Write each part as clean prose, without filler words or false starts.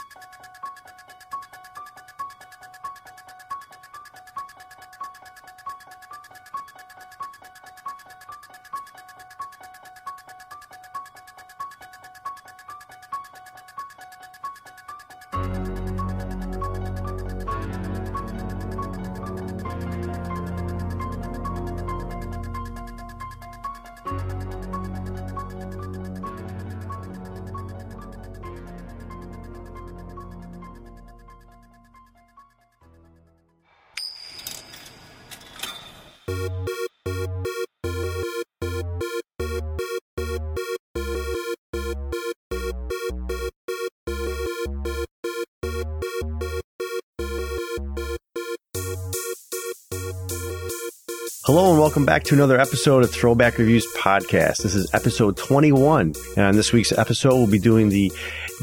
Hello and welcome back to another episode of Throwback Reviews Podcast. This is episode 21, and on this week's episode, we'll be doing the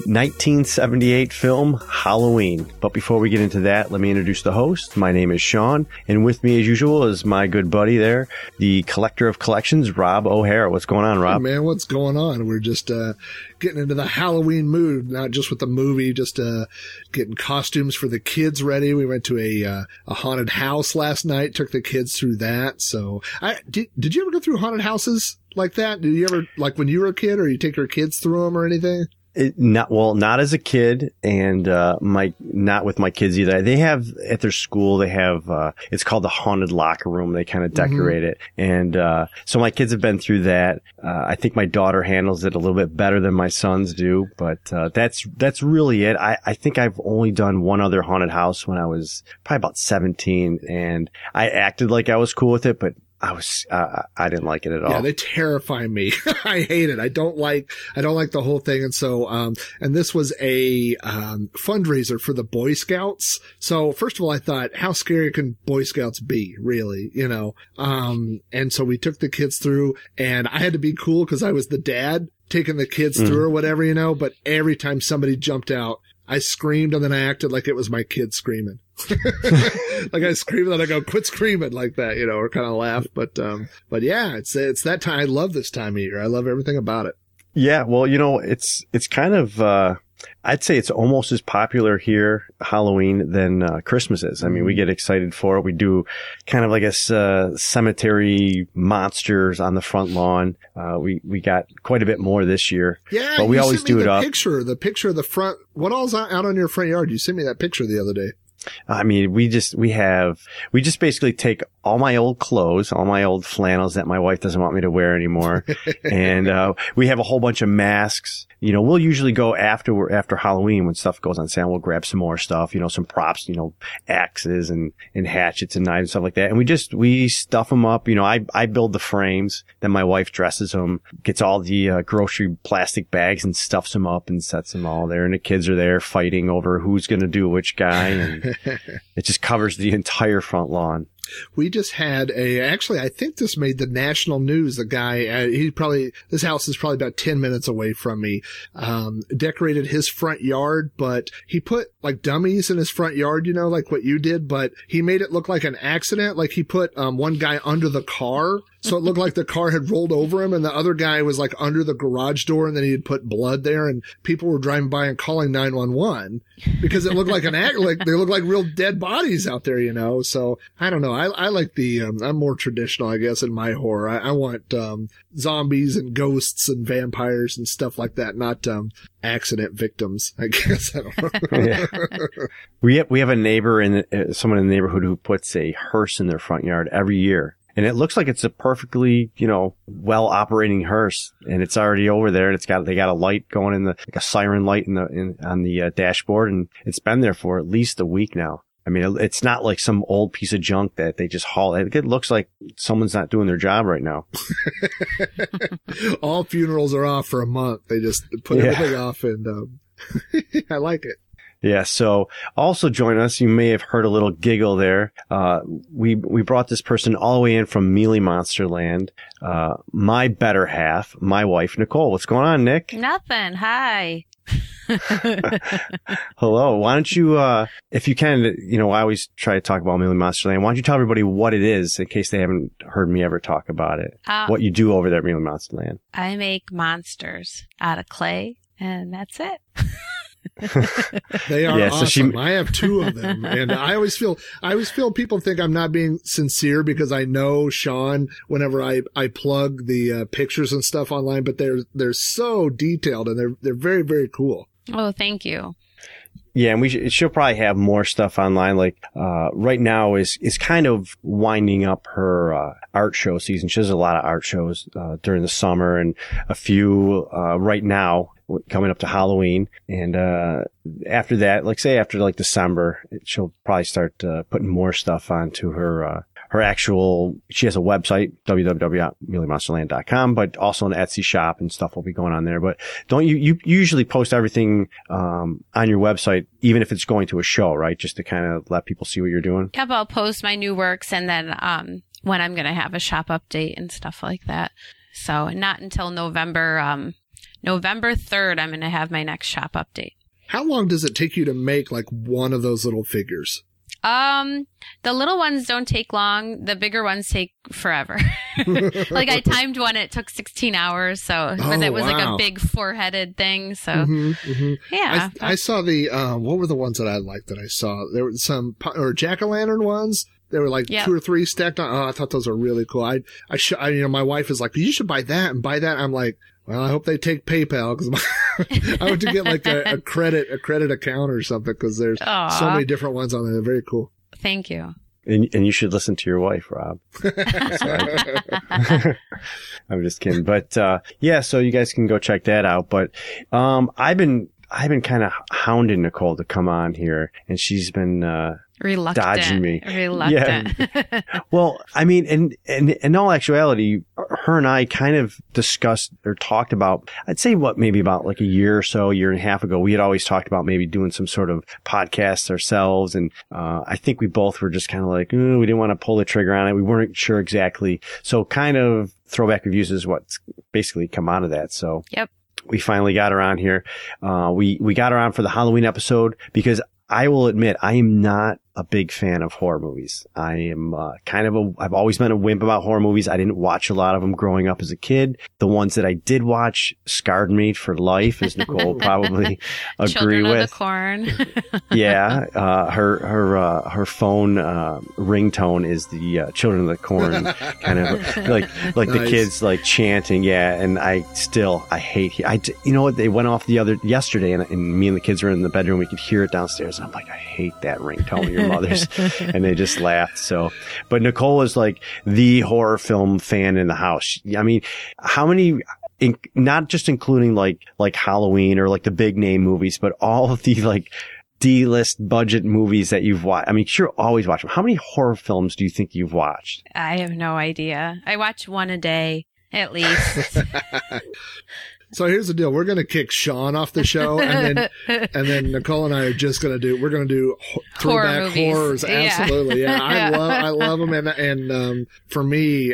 1978 film Halloween. But before we get into that, let me introduce the host. My name is Sean, and with me, as usual, is my good buddy there, the collector of collections, Rob O'Hara. What's going on, Rob? Hey man, what's going on? We're just getting into the Halloween mood, not just with the movie, just getting costumes for the kids ready. We went to a haunted house last night, took the kids through that. So, did you ever go through haunted houses like that? Did you ever, like when you were a kid, or you take your kids through them or anything? Not as a kid, and not with my kids either. They have at their school. They have it's called the haunted locker room. They kind of decorate it, and so my kids have been through that. I think my daughter handles it a little bit better than my sons do, but that's really it. I think I've only done one other haunted house when I was probably about 17, and I acted like I was cool with it, but I didn't like it at all. Yeah, they terrify me. I hate it. I don't like the whole thing. And so, and this was a, fundraiser for the Boy Scouts. So first of all, I thought, how scary can Boy Scouts be, really? You know? And so we took the kids through, and I had to be cool because I was the dad taking the kids through or whatever, you know, but every time somebody jumped out, I screamed, and then I acted like it was my kid screaming. Like I screamed, and then I go, quit screaming like that, you know, or kind of laugh. But yeah, it's that time. I love this time of year. I love everything about it. Yeah. Well, you know, it's kind of, I'd say it's almost as popular here, Halloween, than Christmas is. I mean, we get excited for it. We do kind of like a cemetery monsters on the front lawn. We got quite a bit more this year. Yeah, but we always do it up. The picture of the front. What all's out on your front yard? You sent me that picture the other day. I mean, we just basically take all my old clothes, all my old flannels that my wife doesn't want me to wear anymore. And, we have a whole bunch of masks. You know, we'll usually go after Halloween when stuff goes on sale. We'll grab some more stuff, you know, some props, you know, axes and hatchets and knives and stuff like that. And we stuff them up. You know, I build the frames, then my wife dresses them, gets all the, grocery plastic bags and stuffs them up and sets them all there. And the kids are there fighting over who's going to do which guy. And it just covers the entire front lawn. We just had actually, I think this made the national news. The guy, this house is probably about 10 minutes away from me, decorated his front yard, but he put like dummies in his front yard, you know, like what you did, but he made it look like an accident. Like he put, one guy under the car. So it looked like the car had rolled over him, and the other guy was like under the garage door, and then he had put blood there, and people were driving by and calling 911 because it looked like like they looked like real dead bodies out there, you know? So I don't know. I like I'm more traditional, I guess, in my horror. I want, zombies and ghosts and vampires and stuff like that, not, accident victims, I guess. I don't know. Yeah. We have a neighbor someone in the neighborhood who puts a hearse in their front yard every year. And it looks like it's a perfectly, you know, well operating hearse, and it's already over there, and they got a light going in like a siren light on the dashboard, and it's been there for at least a week now. I mean, it's not like some old piece of junk that they just haul. It looks like someone's not doing their job right now. All funerals are off for a month. They just put everything off, and I like it. Yeah. So also join us. You may have heard a little giggle there. We brought this person all the way in from Mealy Monsterland. My better half, my wife, Nicole. What's going on, Nick? Nothing. Hi. Hello. Why don't you, if you can, you know, I always try to talk about Mealy Monsterland. Why don't you tell everybody what it is in case they haven't heard me ever talk about it? What you do over there at Mealy Monsterland. I make monsters out of clay, and that's it. They are so awesome. I have 2 of them, and I always feel people think I'm not being sincere because I know Sean whenever I plug the pictures and stuff online, but they're so detailed and they're very, very cool. Oh, thank you. Yeah, and she'll probably have more stuff online. Like, right now is kind of winding up her, art show season. She does a lot of art shows, during the summer and a few, right now coming up to Halloween. And, after that, like say after like December, she'll probably start, putting more stuff onto her actual, she has a website, www.muleymonsterland.com, but also an Etsy shop and stuff will be going on there. But don't you usually post everything, on your website, even if it's going to a show, right? Just to kind of let people see what you're doing. Yep, I'll post my new works and then, when I'm going to have a shop update and stuff like that. So not until November 3rd, I'm going to have my next shop update. How long does it take you to make like one of those little figures? The little ones don't take long. The bigger ones take forever. Like I timed one, it took 16 hours. So, but that was like a big 4-headed thing. So yeah. I saw the, what were the ones that I liked that I saw? There were some, or jack-o'-lantern ones. They were like 2 or 3 stacked on. Oh, I thought those were really cool. My wife is like, you should buy that and buy that. I'm like, well, I hope they take PayPal because I want to get like a credit account or something because there's so many different ones on there. They're very cool. Thank you. And you should listen to your wife, Rob. I'm just kidding. But, so you guys can go check that out. But, I've been kind of hounding Nicole to come on here and she's been, reluctant. Dodging me. Reluctant. Yeah. Well, I mean, and in all actuality, her and I kind of discussed or talked about, I'd say maybe about like a year and a half ago, we had always talked about maybe doing some sort of podcast ourselves. And, I think we both were just kind of like, we didn't want to pull the trigger on it. We weren't sure exactly. So kind of Throwback Reviews is what's basically come out of that. So yep. We finally got her on here. We got her on for the Halloween episode because I will admit I am not a big fan of horror movies. I am I've always been a wimp about horror movies. I didn't watch a lot of them growing up as a kid. The ones that I did watch scarred me for life, as Nicole probably agree Children with. Of the Corn. Yeah, her phone ringtone is the Children of the Corn, kind of like nice. The kids like chanting. Yeah, and I hate. You know what? They went off yesterday, and me and the kids were in the bedroom. We could hear it downstairs, and I'm like, I hate that ringtone. Your mothers, and they just laughed. So, but Nicole is like the horror film fan in the house. I mean, how many? Not just including like Halloween or like the big name movies, but all of the like D-list budget movies that you've watched. I mean, you're always watching. How many horror films do you think you've watched? I have no idea. I watch one a day at least. So here's the deal. We're going to kick Sean off the show and then Nicole and I are just going to do throwback horrors. Absolutely. Yeah. I love them. And for me,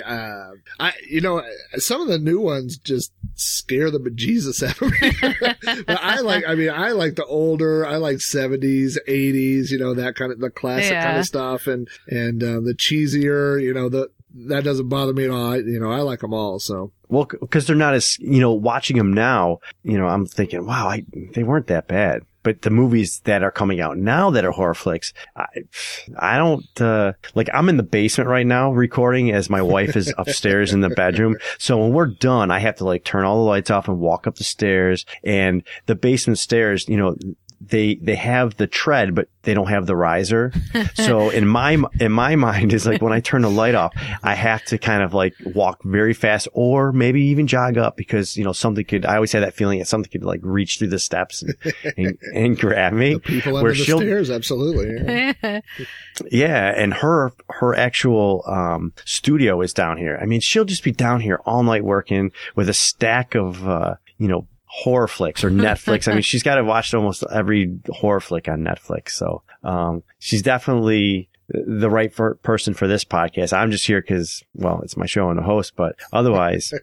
some of the new ones just scare the bejesus out of me. But I like the older, I like 70s, 80s, that kind of, the classic kind of stuff and the cheesier, that doesn't bother me at all. I like them all. So. Well, because they're not as, watching them now, I'm thinking, wow, they weren't that bad. But the movies that are coming out now that are horror flicks, I don't, I'm in the basement right now recording as my wife is upstairs in the bedroom. So when we're done, I have to turn all the lights off and walk up the stairs, and the basement stairs, they have the tread, but they don't have the riser. So in my mind is like when I turn the light off, I have to kind of walk very fast or maybe even jog up because, I always have that feeling that something could reach through the steps and grab me. The people under the stairs. Absolutely. Yeah. Yeah. And her actual, studio is down here. I mean, she'll just be down here all night working with a stack of, horror flicks or Netflix. I mean, she's got to watch almost every horror flick on Netflix. So, she's definitely the right person for this podcast. I'm just here because, it's my show and a host, but otherwise,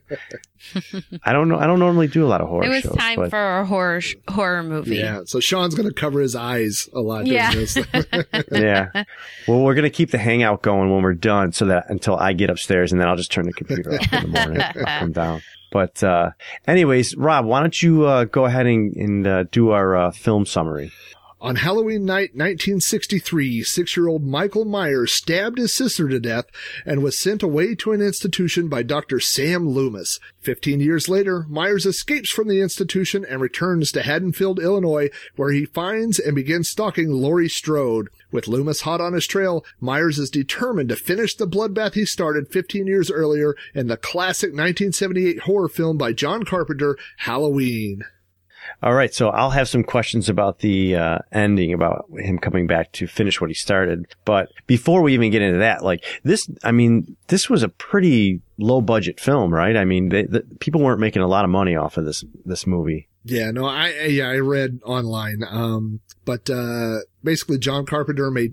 I don't know. I don't normally do a lot of horror shows. It was time for a horror movie. Yeah. So Sean's going to cover his eyes a lot doing this. Yeah. Well, we're going to keep the hangout going when we're done so that until I get upstairs and then I'll just turn the computer off in the morning. I'll come down. But anyways, Rob, why don't you go ahead and do our film summary? On Halloween night 1963, 6-year-old Michael Myers stabbed his sister to death and was sent away to an institution by Dr. Sam Loomis. 15 years later, Myers escapes from the institution and returns to Haddonfield, Illinois, where he finds and begins stalking Laurie Strode. With Loomis hot on his trail, Myers is determined to finish the bloodbath he started 15 years earlier in the classic 1978 horror film by John Carpenter, Halloween. All right, so I'll have some questions about the ending, about him coming back to finish what he started. But before we even get into that, like this was a pretty low budget film, right? I mean, people weren't making a lot of money off of this movie. Yeah, no, I read online. But basically John Carpenter made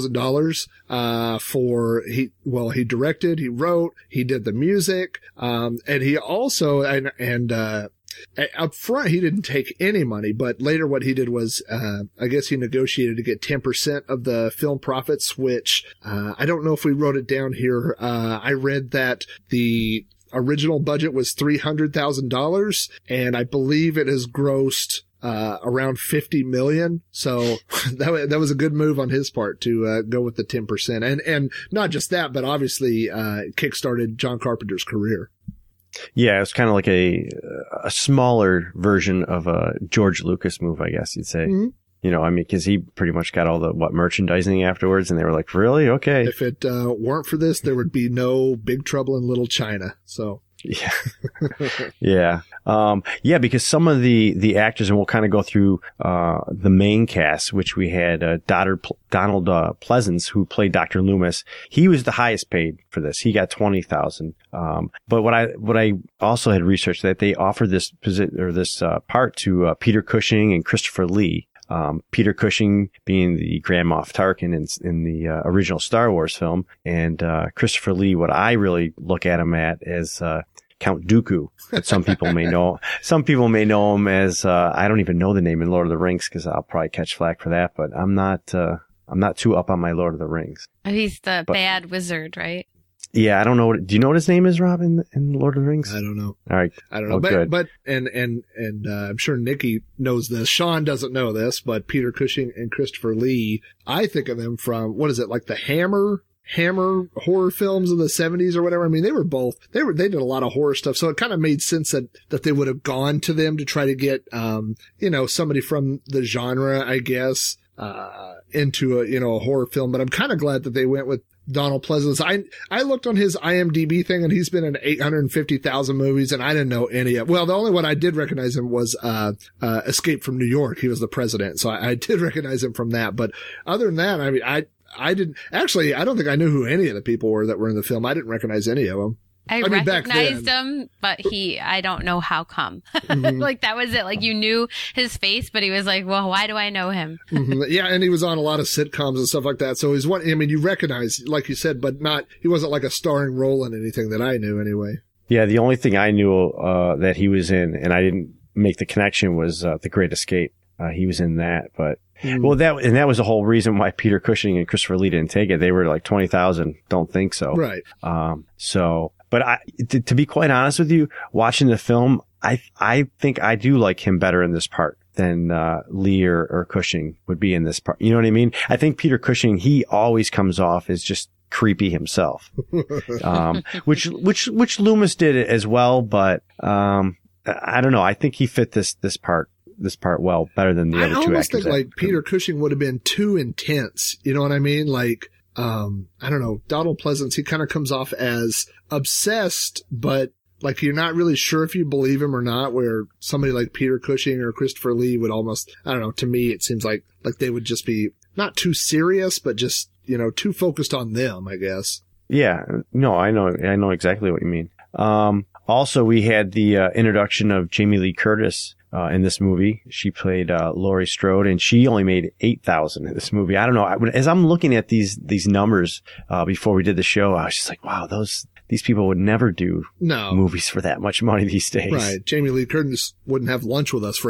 $10,000 he directed, he wrote, he did the music, and he also up front, he didn't take any money, but later what he did was, I guess he negotiated to get 10% of the film profits, which, I don't know if we wrote it down here. I read that the original budget was $300,000, and I believe it has grossed, around 50 million. So that was a good move on his part to, go with the 10%. And not just that, but obviously, kickstarted John Carpenter's career. Yeah, it was kind of like a smaller version of a George Lucas move, I guess you'd say. Mm-hmm. You know, I mean, because he pretty much got all the merchandising afterwards, and they were like, really? Okay. If it weren't for this, there would be no Big Trouble in Little China. So. Yeah. Yeah. Yeah, because some of the actors, and we'll kind of go through the main cast, which we had Donald Pleasence, who played Dr. Loomis. He was the highest paid for this. He got $20,000. But what I also had researched, that they offered this part to Peter Cushing and Christopher Lee. Peter Cushing being the Grand Moff Tarkin in the original Star Wars film, and Christopher Lee, what I really look at him at as Count Dooku. But some people may know him as I don't even know the name in Lord of the Rings, because I'll probably catch flack for that. But I'm not too up on my Lord of the Rings. He's the bad wizard, right? Yeah, I don't know. Do you know what his name is, Rob, in Lord of the Rings? I don't know. All right. I don't know. But I'm sure Nikki knows this. Sean doesn't know this, but Peter Cushing and Christopher Lee, I think of them from, what is it, like the Hammer horror films of the 70s or whatever. I mean, they did a lot of horror stuff. So it kind of made sense that they would have gone to them to try to get, somebody from the genre, I guess, into a horror film. But I'm kind of glad that they went with Donald Pleasence. I looked on his IMDb thing, and he's been in 850,000 movies, and I didn't know any of. Well, the only one I did recognize him was Escape from New York. He was the president, so I did recognize him from that. But other than that, I mean, I didn't actually. I don't think I knew who any of the people were that were in the film. I didn't recognize any of them. I recognized him, but I don't know how come. Mm-hmm. Like, that was it. Like, you knew his face, but he was like, well, why do I know him? Mm-hmm. Yeah, and he was on a lot of sitcoms and stuff like that. So he's you recognize, like you said, but he wasn't like a starring role in anything that I knew anyway. Yeah, the only thing I knew that he was in, and I didn't make the connection, was The Great Escape. He was in that, but well, that was the whole reason why Peter Cushing and Christopher Lee didn't take it. They were like 20,000. Don't think so. Right. But to be quite honest with you, watching the film, I think I do like him better in this part than Lee or Cushing would be in this part. You know what I mean? I think Peter Cushing, he always comes off as just creepy himself, which Loomis did as well. But I don't know. I think he fit this part well, better than the other two actors. I almost think like Peter Cushing would have been too intense. You know what I mean? Like, I don't know, Donald Pleasence, he kind of comes off as obsessed, but like you're not really sure if you believe him or not, where somebody like Peter Cushing or Christopher Lee would almost, I don't know, to me it seems like they would just be not too serious, but just, too focused on them, I guess. Yeah, no, I know exactly what you mean. Also, we had the introduction of Jamie Lee Curtis in this movie. She played Laurie Strode, and she only made $8,000 in this movie. I don't know. As I'm looking at these numbers before we did the show, I was just like, wow, these people would never do movies for that much money these days. Right. Jamie Lee Curtis wouldn't have lunch with us for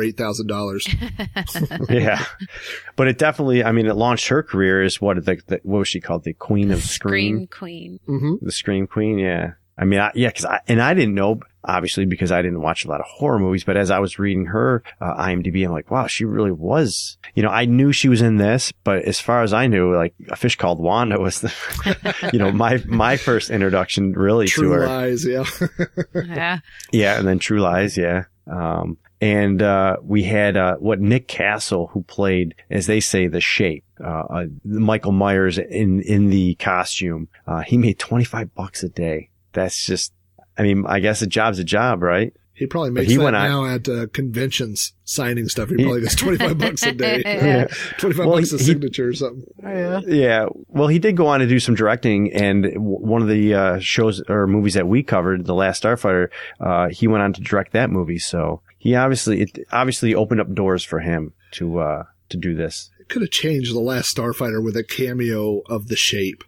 $8,000. Yeah. But it definitely, I mean, it launched her career as what was she called? The Queen of Scream? Scream Queen. Mm-hmm. The Scream Queen, yeah. I mean, because I didn't know obviously because I didn't watch a lot of horror movies, but as I was reading her IMDb, I'm like, wow, she really was, I knew she was in this, but as far as I knew, like A Fish Called Wanda was the, my first introduction really to her. True Lies, yeah. Yeah. Yeah. And then True Lies. Yeah. And we had Nick Castle, who played, as they say, the Shape, Michael Myers in the costume. He made $25 a day. That's just, I guess a job's a job, right? He probably makes that now at conventions signing stuff. He probably gets $25 a day. Yeah. $25 a signature or something. Yeah. Well, he did go on to do some directing, and one of the shows or movies that we covered, The Last Starfighter, he went on to direct that movie. So it obviously opened up doors for him to do this. It could have changed The Last Starfighter with a cameo of The Shape.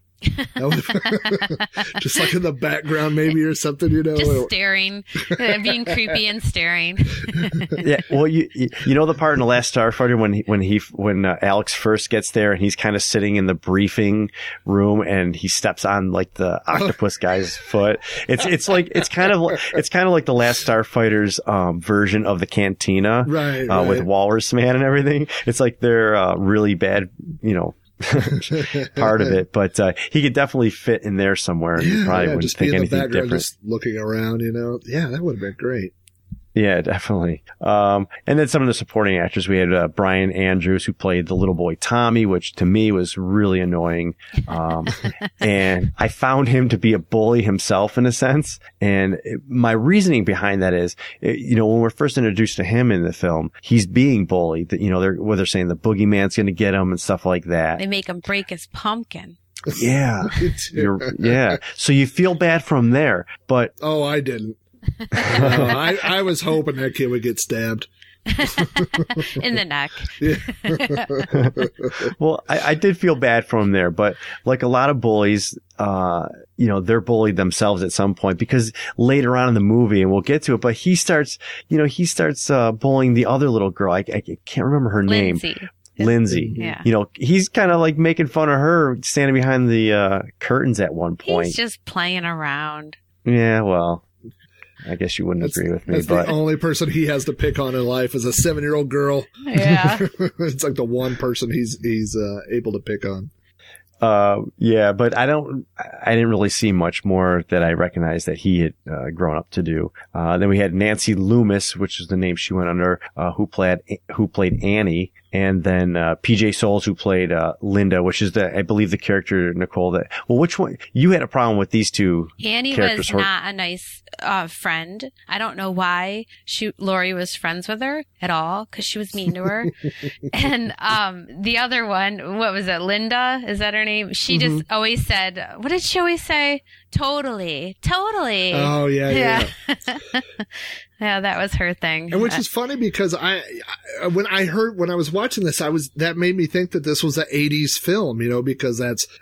Just like in the background maybe or something, just staring, being creepy and staring. Yeah, well, you know the part in The Last Starfighter when Alex first gets there and he's kind of sitting in the briefing room and he steps on like the octopus guy's foot. It's kind of like The Last Starfighter's version of the cantina, right. With Walrus Man and everything. It's like they're really bad, part of it, but he could definitely fit in there somewhere. And you probably wouldn't think anything different. Just looking around, yeah, that would have been great. Yeah, definitely. And then some of the supporting actors, we had Brian Andrews, who played the little boy Tommy, which to me was really annoying. And I found him to be a bully himself in a sense. And my reasoning behind that is, when we're first introduced to him in the film, he's being bullied. They're saying the boogeyman's going to get him and stuff like that. They make him break his pumpkin. Yeah. So you feel bad from there, but. Oh, I didn't. I was hoping that kid would get stabbed in the neck. Well, I did feel bad for him there, but like a lot of bullies, they're bullied themselves at some point, because later on in the movie, and we'll get to it, but he starts bullying the other little girl. I can't remember her name. Lindsay. Yeah. He's kind of like making fun of her standing behind the curtains at one point. He's just playing around. Yeah, well, I guess you wouldn't agree with me, but the only person he has to pick on in life is a 7-year-old girl. Yeah. It's like the one person he's able to pick on. Yeah, but I didn't really see much more that I recognized that he had grown up to do. Then we had Nancy Loomis, which is the name she went under, who played Annie. And then PJ Souls, who played Linda, which is I believe the character, Nicole, which one? You had a problem with these two Annie characters. Was not a nice friend. I don't know why Laurie was friends with her at all, because she was mean to her. And the other one, what was it, Linda? Is that her name? She just always said, what did she always say? Totally. Oh, yeah. Yeah, that was her thing. And which is funny because when I was watching this, that made me think that this was an 80s film, because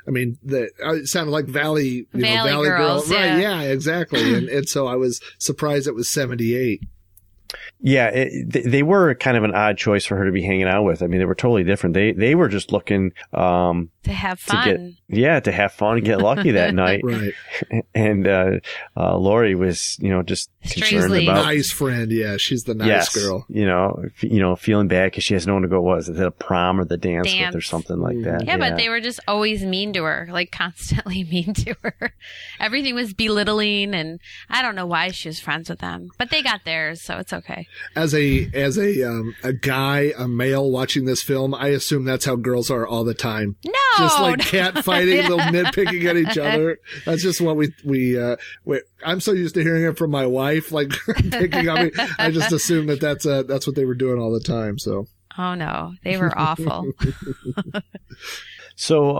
it sounded like Valley Girls. Right. Yeah, exactly. and so I was surprised it was 78. Yeah, they were kind of an odd choice for her to be hanging out with. They were totally different. They were just looking to have fun. To have fun and get lucky that night. Right. And Laurie was, just concerned about nice friend. Yeah, she's the nice girl. Feeling bad because she has no one to go. Was it a prom or the dance with or something like that? Yeah, but they were just always mean to her, like constantly mean to her. Everything was belittling, and I don't know why she was friends with them, but they got theirs, so it's okay. As a guy, a male watching this film, I assume that's how girls are all the time. No, just like cat fighting, little nitpicking at each other. That's just what we I'm so used to hearing it from my wife, like picking on me. I just assume that's what they were doing all the time. So. Oh no, they were awful. So,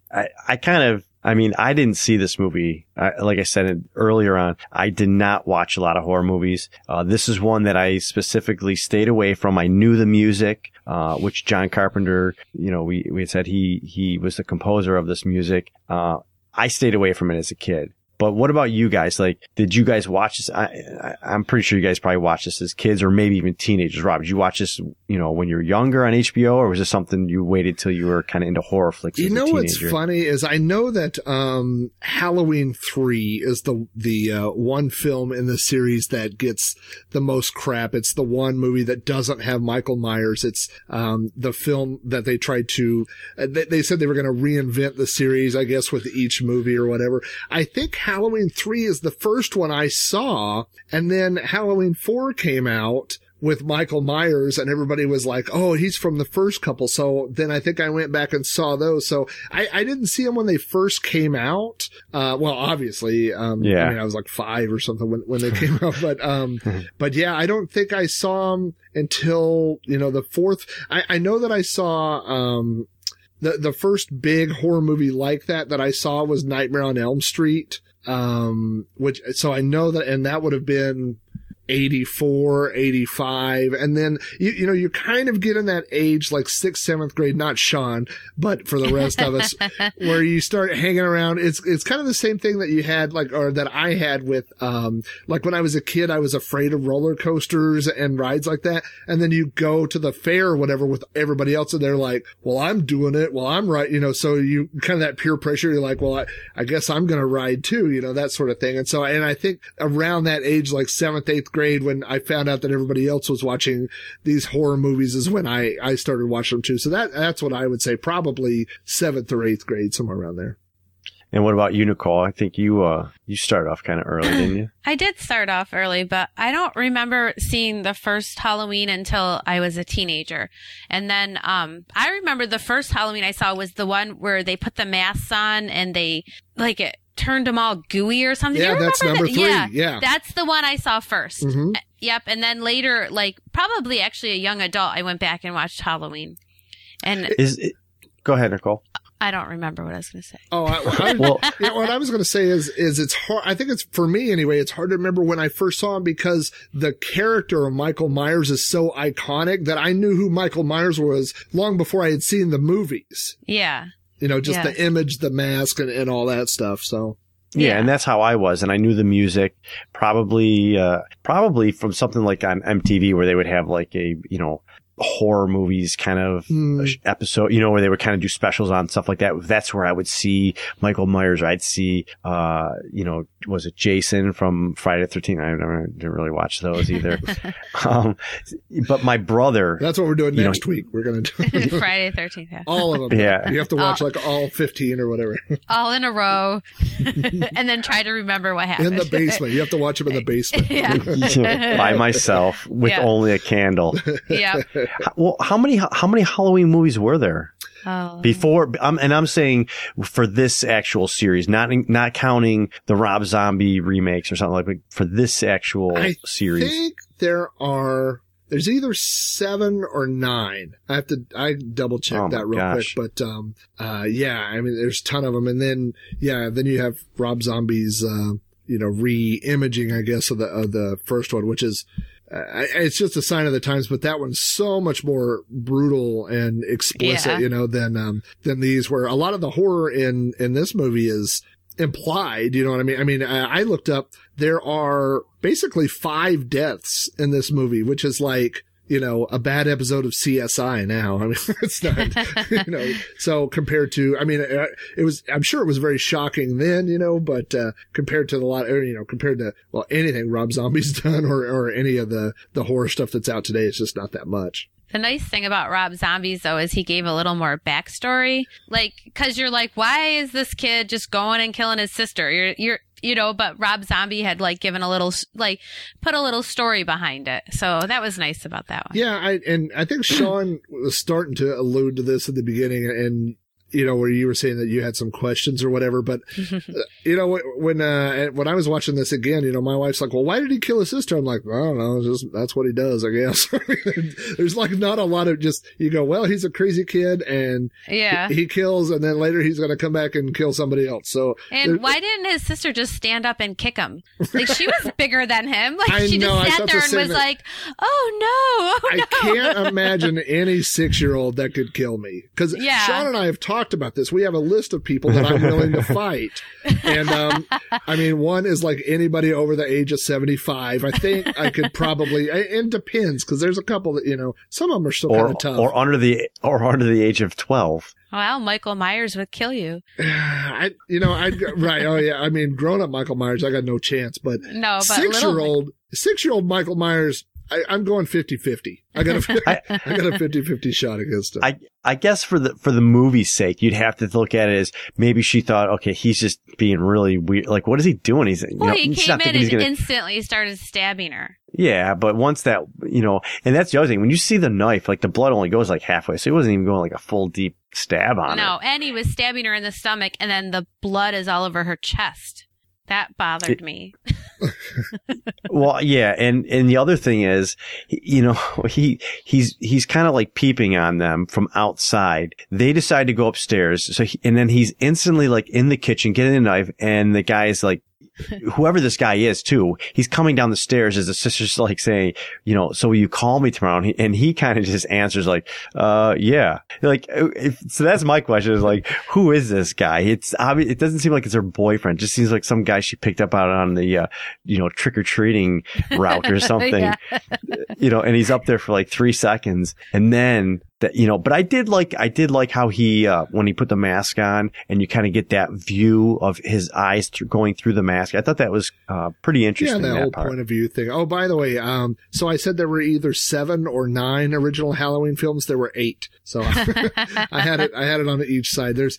I didn't see this movie. Like I said earlier on, I did not watch a lot of horror movies. This is one that I specifically stayed away from. I knew the music, which John Carpenter, we had said he was the composer of this music. I stayed away from it as a kid. But what about you guys? Like, did you guys watch this? I'm pretty sure you guys probably watched this as kids or maybe even teenagers. Rob, did you watch this, when you were younger on HBO, or was this something you waited till you were kind of into horror flicks as a teenager? What's funny is I know that Halloween 3 is the one film in the series that gets the most crap. It's the one movie that doesn't have Michael Myers. It's the film that they tried to they said they were going to reinvent the series, I guess, with each movie or whatever. I think Halloween 3 is the first one I saw, and then Halloween 4 came out with Michael Myers, and everybody was like, oh, he's from the first couple. So then I think I went back and saw those. So I didn't see them when they first came out. Well, obviously, I was like 5 or something when they came out, but yeah, I don't think I saw them until, the fourth. I know that I saw, the first big horror movie like that I saw was Nightmare on Elm Street. So I know that, and that would have been 84, 85. And then, you kind of get in that age, like 6th, 7th grade, not Sean, but for the rest of us, where you start hanging around. It's kind of the same thing that you had, or that I had with, when I was a kid, I was afraid of roller coasters and rides like that. And then you go to the fair or whatever with everybody else, and they're like, well, I'm doing it. Well, I'm right. So you kind of that peer pressure. You're like, well, I guess I'm going to ride too, that sort of thing. And so, and I think around that age, like 7th, 8th grade, when I found out that everybody else was watching these horror movies is when I started watching them too. So that's what I would say, probably 7th or 8th grade, somewhere around there. And what about you, Nicole? I think you started off kind of early, didn't you? I did start off early, but I don't remember seeing the first Halloween until I was a teenager. And then I remember the first Halloween I saw was the one where they put the masks on and they it turned them all gooey or something. Yeah, that's number 3. Yeah. That's the one I saw first. Mm-hmm. Yep. And then later, probably actually a young adult, I went back and watched Halloween. And go ahead, Nicole. I don't remember what I was going to say. Oh, what I was going to say is it's hard. I think it's, for me anyway, it's hard to remember when I first saw him because the character of Michael Myers is so iconic that I knew who Michael Myers was long before I had seen the movies. Yeah. The image, the mask, and all that stuff. So. Yeah, and that's how I was, and I knew the music probably from something like on MTV where they would have like a horror movies kind of episode, where they would kind of do specials on stuff like that. That's where I would see Michael Myers. Or I'd see, was it Jason from Friday the 13th? I didn't really watch those either. But my brother. That's what we're doing next week. We're going to do Friday the 13th. Yeah. All of them. Yeah. You have to watch all 15 or whatever. All in a row. And then try to remember what happened. In the basement. You have to watch them in the basement. By myself with only a candle. Yeah. Well, how many Halloween movies were there before? I'm saying for this actual series, not counting the Rob Zombie remakes or something like that. For this actual series, I think there's either 7 or 9. I double check that real quick, but there's a ton of them, and then you have Rob Zombie's re-imaging, I guess, of the first one, which is. It's just a sign of the times, but that one's so much more brutal and explicit, than these, where a lot of the horror in this movie is implied, you know what I mean? I mean, I looked up, there are basically 5 deaths in this movie, which is like, a bad episode of CSI now. I mean, it's not, so compared to, I mean, I'm sure it was very shocking then, but, compared to compared to, anything Rob Zombie's done or any of the horror stuff that's out today, it's just not that much. The nice thing about Rob Zombies, though, is he gave a little more backstory. Because you're like, why is this kid just going and killing his sister? But Rob Zombie had given a little, put a little story behind it. So that was nice about that one. Yeah. I think Sean was starting to allude to this at the beginning, and where you were saying that you had some questions or whatever. But, when I was watching this again, my wife's like, well, why did he kill his sister? I'm like, I don't know. That's what he does, I guess. There's not a lot of just, you go, well, he's a crazy kid and he kills, and then later he's going to come back and kill somebody else. So, and why didn't his sister just stand up and kick him? She was bigger than him. She just sat there and was like, oh no. I can't imagine any 6-year-old that could kill me. Cause Sean and I have talked talked about this. We have a list of people that I'm willing to fight. And, I mean, one is like anybody over the age of 75. I think I could probably, it depends, because there's a couple that, you know, some of them are still kind of tough. Or under the age of 12. Well, Michael Myers would kill you. Right. Oh yeah. I mean, grown up Michael Myers, I got no chance, but no, but 6-year-old Michael Myers, I'm going 50-50. I got a 50-50 shot against him. I guess for the movie's sake, you'd have to look at it as maybe she thought, okay, he's just being really weird. Like, what is he doing? He came in and instantly started stabbing her. Yeah, but once that, and that's the other thing. When you see the knife, like the blood only goes like halfway, so he wasn't even going like a full deep stab on her. No, and he was stabbing her in the stomach, and then the blood is all over her chest. That bothered me. Well, yeah, and the other thing is, he's kind of like peeping on them from outside. They decide to go upstairs, and then he's instantly like in the kitchen getting a knife, and the guy is like, whoever this guy is too, he's coming down the stairs as the sister's like saying, so will you call me tomorrow? And he kind of just answers like, yeah. Like, so that's my question is like, who is this guy? It's obvious. It doesn't seem like it's her boyfriend. It just seems like some guy she picked up out on the, trick-or-treating route or something, yeah. And he's up there for like 3 seconds. And then that, but I did like how he, when he put the mask on and you kind of get that view of his eyes going through the mask. I thought that was, pretty interesting. Yeah, that whole point of view thing. Oh, by the way, so I said there were either 7 or 9 original Halloween films. There were 8. So I had it on each side. There's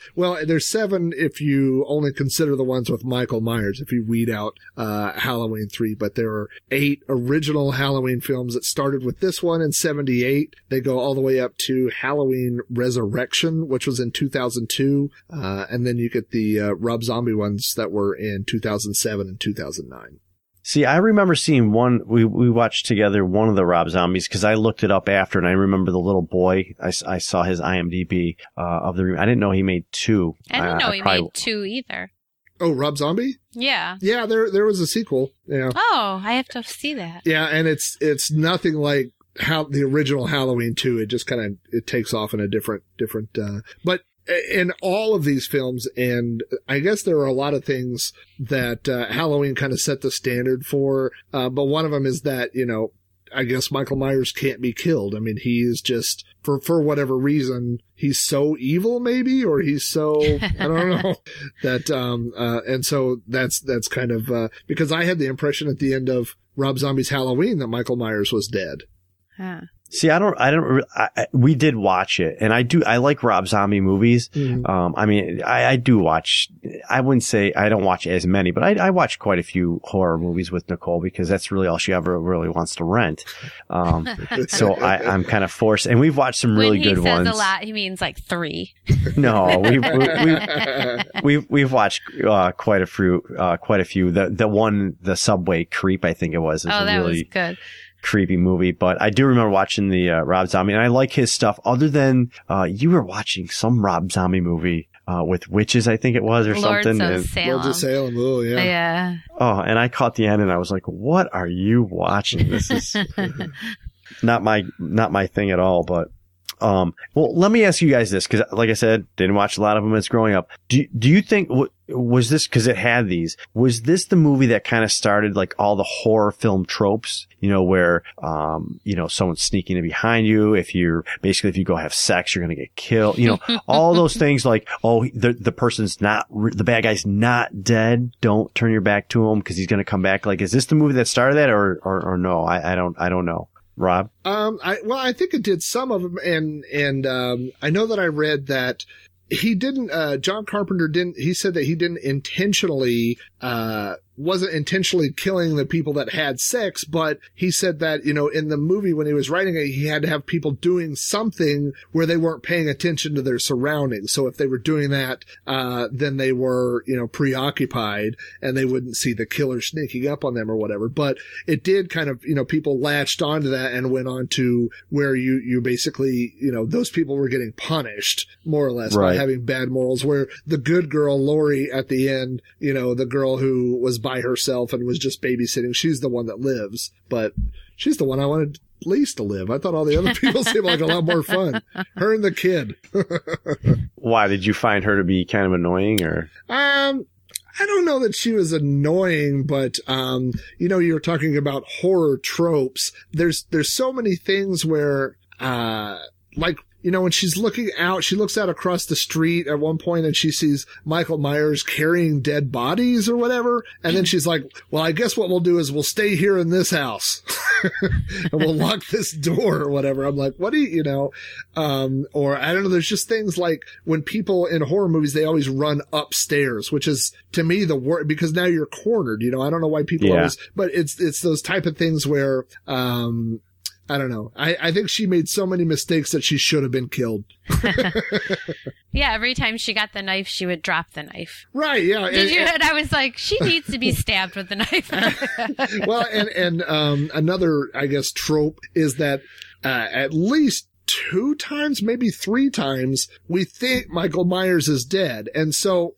7 if you only consider the ones with Michael Myers, if you weed out, Halloween 3, but there are 8 original Halloween films that started with this one in 1978. They go all the way up to Halloween Resurrection, which was in 2002. And then you get the, Rob Zombie ones that were in 2007 and 2009. See, I remember seeing one, we watched together one of the Rob Zombies because I looked it up after and I remember the little boy. I saw his IMDb, I didn't know he made 2. I didn't know he made 2 either. Oh, Rob Zombie? Yeah. Yeah, there was a sequel. Yeah. Oh, I have to see that. Yeah, and it's nothing like how the original Halloween 2. It just kind of, it takes off in a different, but in all of these films, and I guess there are a lot of things that, Halloween kind of set the standard for, but one of them is that, I guess Michael Myers can't be killed. I mean, he is just, for whatever reason, he's so evil maybe, or he's so, I don't know, that, and so that's kind of, because I had the impression at the end of Rob Zombie's Halloween that Michael Myers was dead. Huh. See, we did watch it and I like Rob Zombie movies. Mm-hmm. I mean, I do watch, I wouldn't say I don't watch as many, but I watch quite a few horror movies with Nicole because that's really all she ever really wants to rent. So I'm kind of forced, and we've watched some really good ones. When he says a lot, he means like 3. No, we've watched, quite a few. The Subway Creep, I think it was. Oh, that was good. Creepy movie, but I do remember watching the Rob Zombie, and I like his stuff. Other than you were watching some Rob Zombie movie with witches, I think it was, or Lords something. Of Salem. Lords of Salem. Oh yeah. Yeah. Oh, and I caught the end, and I was like, "What are you watching? This is not my thing at all." But well, let me ask you guys this, because like I said, didn't watch a lot of them as growing up. Do you think was this, because it had these, was this the movie that kind of started like all the horror film tropes, where, someone's sneaking in behind you. If you go have sex, you're going to get killed, all those things like, oh, the person's not, the bad guy's not dead. Don't turn your back to him because he's going to come back. Like, is this the movie that started that or no? I don't know. Rob? I think it did some of them. And I know that I read that he didn't, John Carpenter he said that he didn't intentionally, wasn't intentionally killing the people that had sex, but he said that, in the movie when he was writing it, he had to have people doing something where they weren't paying attention to their surroundings. So if they were doing that, then they were, preoccupied and they wouldn't see the killer sneaking up on them or whatever. But it did kind of, people latched onto that and went on to where you basically, those people were getting punished more or less by having bad morals, where the good girl, Lori, at the end, the girl who was by herself and was just babysitting, she's the one that lives, but she's the one I wanted least to live. I thought all the other people seemed like a lot more fun. Her and the kid. Why did you find her to be kind of annoying, or? I don't know that she was annoying, but, you know, you were talking about horror tropes. There's so many things where, like, you know, when she's looking out, she looks out across the street at one point and she sees Michael Myers carrying dead bodies or whatever. And then she's like, well, I guess what we'll do is we'll stay here in this house and we'll lock this door or whatever. I'm like, what do you know? Or I don't know. There's just things like when people in horror movies, they always run upstairs, which is to me the worst because now you're cornered, you know, I don't know why people always, but it's those type of things where, I don't know. I think she made so many mistakes that she should have been killed. Yeah, every time she got the knife, she would drop the knife. Right, yeah. And I was like, she needs to be stabbed with the knife. Well, and another, I guess, trope is that at least 2 times, maybe 3 times, we think Michael Myers is dead. And so,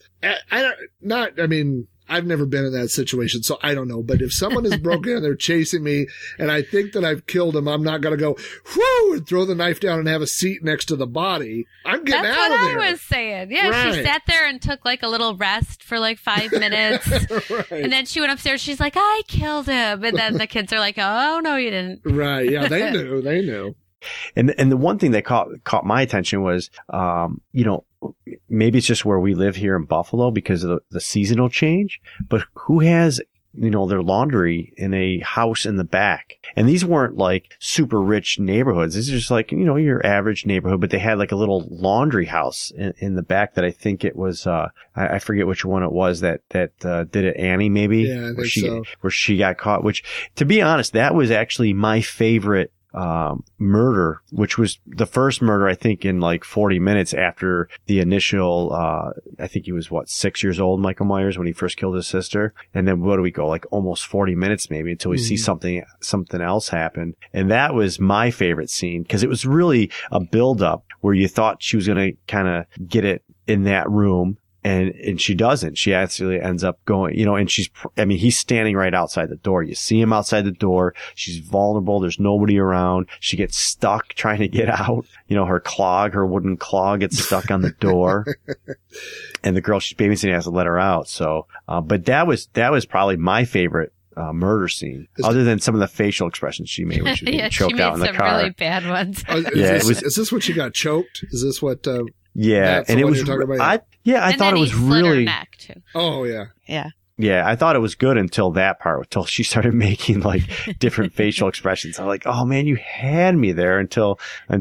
I've never been in that situation, so I don't know. But if someone is broken and they're chasing me and I think that I've killed him, I'm not going to go, whoo, and throw the knife down and have a seat next to the body. I'm getting out of there. That's what I was saying. Yeah, right. She sat there and took like a little rest for like 5 minutes. Right. And then she went upstairs. She's like, I killed him. And then the kids are like, oh, no, you didn't. Right. Yeah, they knew. And the one thing that caught my attention was, you know, maybe it's just where we live here in Buffalo because of the seasonal change, but who has, you know, their laundry in a house in the back? And these weren't like super rich neighborhoods. This is just like, you know, your average neighborhood, but they had like a little laundry house in the back that I think it was, I forget which one it was that did it, Annie, maybe? Yeah, I think where she got caught, which to be honest, that was actually my favorite murder, which was the first murder, I think, in like 40 minutes after the initial, I think he was 6 years old, Michael Myers, when he first killed his sister. And then what do we go? Like almost 40 minutes maybe until we see something else happen. And that was my favorite scene because it was really a build up where you thought she was going to kind of get it in that room. And she doesn't. She actually ends up going, you know, and he's standing right outside the door. You see him outside the door. She's vulnerable. There's nobody around. She gets stuck trying to get out. You know, her wooden claw gets stuck on the door. And the girl she's babysitting has to let her out. So, but that was probably my favorite murder scene, other than some of the facial expressions she made when she was choked out in the car. She made some really bad ones. Is this when she got choked? Is this what? Yeah, and it was. I thought it was really. Her neck too. Oh yeah. Yeah. Yeah, I thought it was good until that part, until she started making like different facial expressions. I'm like, oh man, you had me there until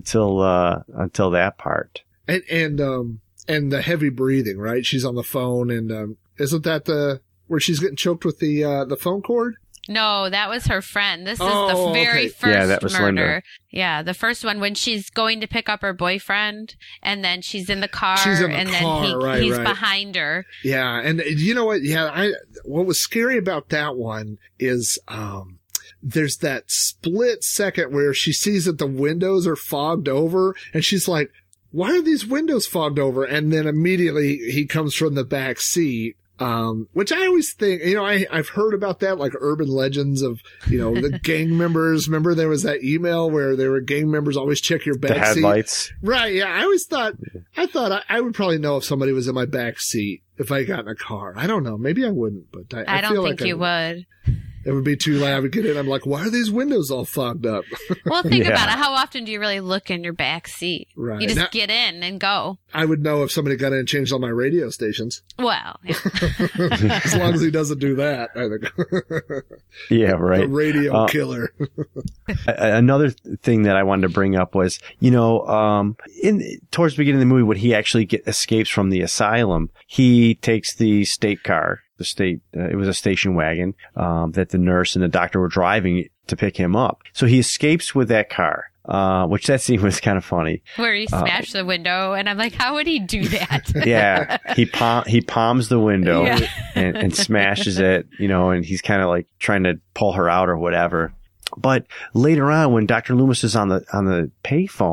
that part. And the heavy breathing, right? She's on the phone, and isn't that where she's getting choked with the phone cord? No, that was her friend. This is the very first murder. Linda. Yeah, the first one when she's going to pick up her boyfriend, and then she's in the car, then he's behind her. Yeah, and you know what? Yeah, what was scary about that one is there's that split second where she sees that the windows are fogged over, and she's like, "Why are these windows fogged over?" And then immediately he comes from the back seat. Which I always think, you know, I've heard about that, like urban legends of, you know, the gang members. Remember there was that email where there were gang members always check your back seat. The headlights. Right. Yeah. I thought I would probably know if somebody was in my back seat if I got in a car. I don't know. Maybe I wouldn't, but I don't feel think like you would. It would be too loud. I would get in. I'm like, why are these windows all fogged up? Well, think about it. How often do you really look in your back seat? Right. You just get in and go. I would know if somebody got in and changed all my radio stations. Well, yeah. As long as he doesn't do that, I think. Yeah, right. The radio killer. Another thing that I wanted to bring up was, you know, towards the beginning of the movie, when he actually escapes from the asylum, he takes the state car. It was a station wagon, that the nurse and the doctor were driving to pick him up. So he escapes with that car, which that scene was kind of funny. Where he smashed the window, and I'm like, how would he do that? Yeah. He palms the window and smashes it, you know, and he's kind of like trying to pull her out or whatever. But later on, when Dr. Loomis is on the payphone,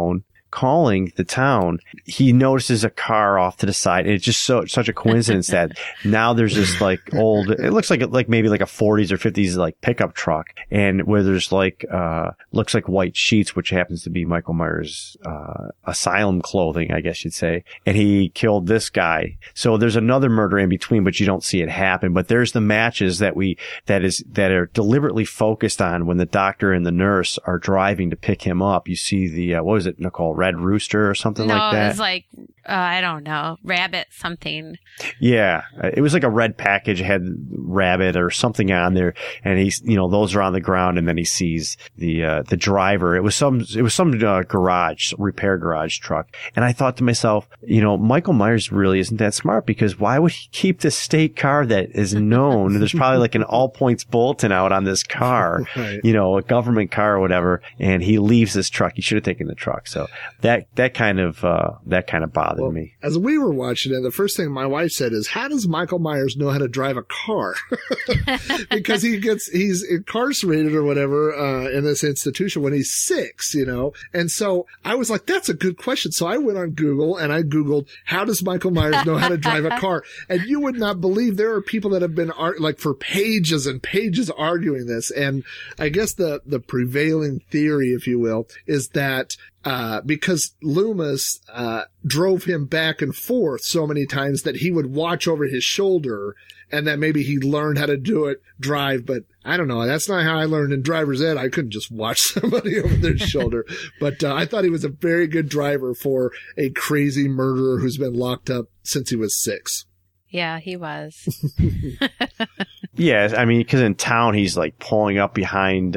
calling the town, he notices a car off to the side. And it's just such a coincidence that now there's this like old, it looks like maybe like a 40s or 50s like pickup truck, and where there's like looks like white sheets, which happens to be Michael Myers' asylum clothing, I guess you'd say. And he killed this guy. So there's another murder in between, but you don't see it happen. But there's the matches that are deliberately focused on when the doctor and the nurse are driving to pick him up. You see the what was it, Nicole? Red Rooster or something like that? No, it was like I don't know, rabbit something. Yeah, it was like a red package, had rabbit or something on there, and he's, those are on the ground, and then he sees the driver. It was some repair garage truck, and I thought to myself, Michael Myers really isn't that smart, because why would he keep this state car that is known? There's probably like an all points bulletin out on this car, right. A government car or whatever, and he leaves this truck. He should have taken the truck. So that kind of bothered me. As we were watching it, the first thing my wife said is, how does Michael Myers know how to drive a car? Because he's incarcerated or whatever, in this institution when he's 6, And so I was like, that's a good question. So I went on Google and I Googled, how does Michael Myers know how to drive a car? And you would not believe there are people that have been for pages and pages arguing this. And I guess the prevailing theory, if you will, is that because Loomis drove him back and forth so many times that he would watch over his shoulder, and that maybe he learned how to drive. But I don't know. That's not how I learned in driver's ed. I couldn't just watch somebody over their shoulder. But I thought he was a very good driver for a crazy murderer who's been locked up since he was 6. Yeah, he was. Yeah, I mean, because in town he's like pulling up behind,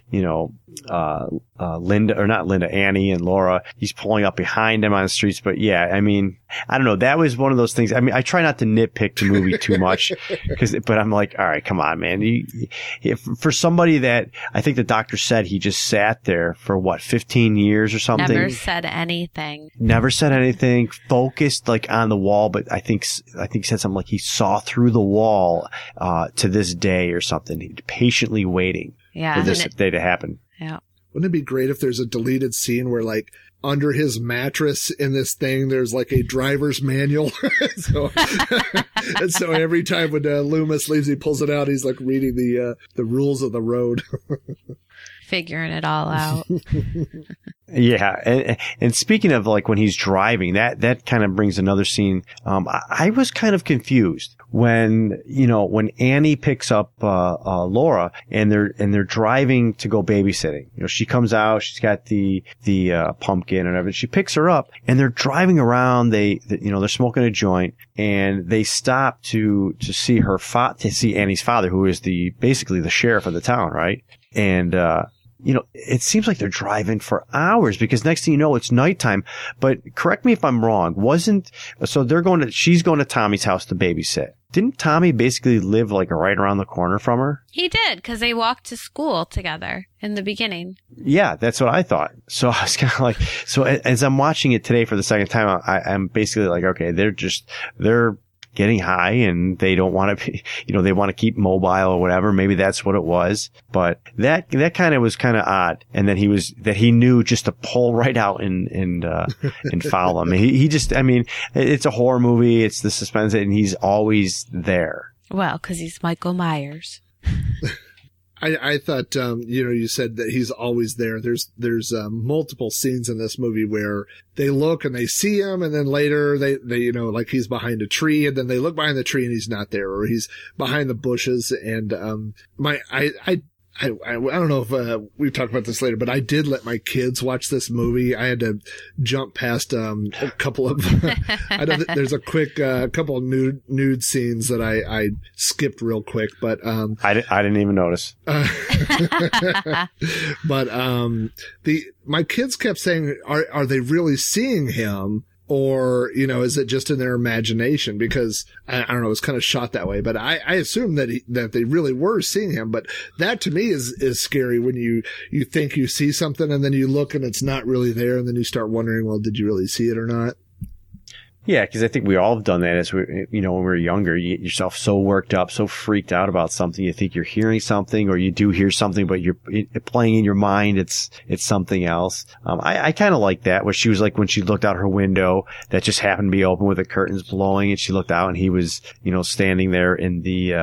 Annie and Laura. He's pulling up behind them on the streets. But yeah, I mean, I don't know. That was one of those things. I mean, I try not to nitpick the movie too much, but I'm like, all right, come on, man. For somebody that I think the doctor said he just sat there for 15 years or something. Never said anything. Focused like on the wall, but I think he said something like he saw through the wall to this day or something, patiently waiting for this day to happen. Yeah. Wouldn't it be great if there's a deleted scene where like under his mattress in this thing, there's like a driver's manual. And so every time when Loomis leaves, he pulls it out. He's like reading the rules of the road. Figuring it all out. Yeah. And speaking of like when he's driving, that kind of brings another scene. I was kind of confused when Annie picks up, Laura and they're driving to go babysitting. She comes out, she's got the pumpkin and everything. She picks her up and they're driving around. They're smoking a joint and they stop to see to see Annie's father, who is basically the sheriff of the town, right? And, it seems like they're driving for hours because next thing you know, it's nighttime. But correct me if I'm wrong. She's going to Tommy's house to babysit. Didn't Tommy basically live like right around the corner from her? He did, because they walked to school together in the beginning. Yeah, that's what I thought. So I was kind of like, as I'm watching it today for the second time, I'm basically like, okay, they're getting high and they don't want to be, they want to keep mobile or whatever. Maybe that's what it was. But that kind of was kind of odd. And then he knew just to pull right out and follow him. It's a horror movie. It's the suspense and he's always there. Well, because he's Michael Myers. I thought, you said that he's always there. There's multiple scenes in this movie where they look and they see him, and then later they like he's behind a tree, and then they look behind the tree and he's not there, or he's behind the bushes. And I don't know if we've talked about this later, but I did let my kids watch this movie. I had to jump past a couple of there's a quick couple of nude scenes that I skipped real quick, but I didn't even notice. But my kids kept saying, are they really seeing him? Or, is it just in their imagination? Because I don't know, it's kind of shot that way, but I assume that they really were seeing him. But that to me is scary when you think you see something and then you look and it's not really there. And then you start wondering, well, did you really see it or not? Yeah, because I think we all have done that as when we were younger. You get yourself so worked up, so freaked out about something. You think you're hearing something, or you do hear something, but you're playing in your mind. It's something else. I kind of like that. Where she was like when she looked out her window, that just happened to be open with the curtains blowing, and she looked out, and he was standing there in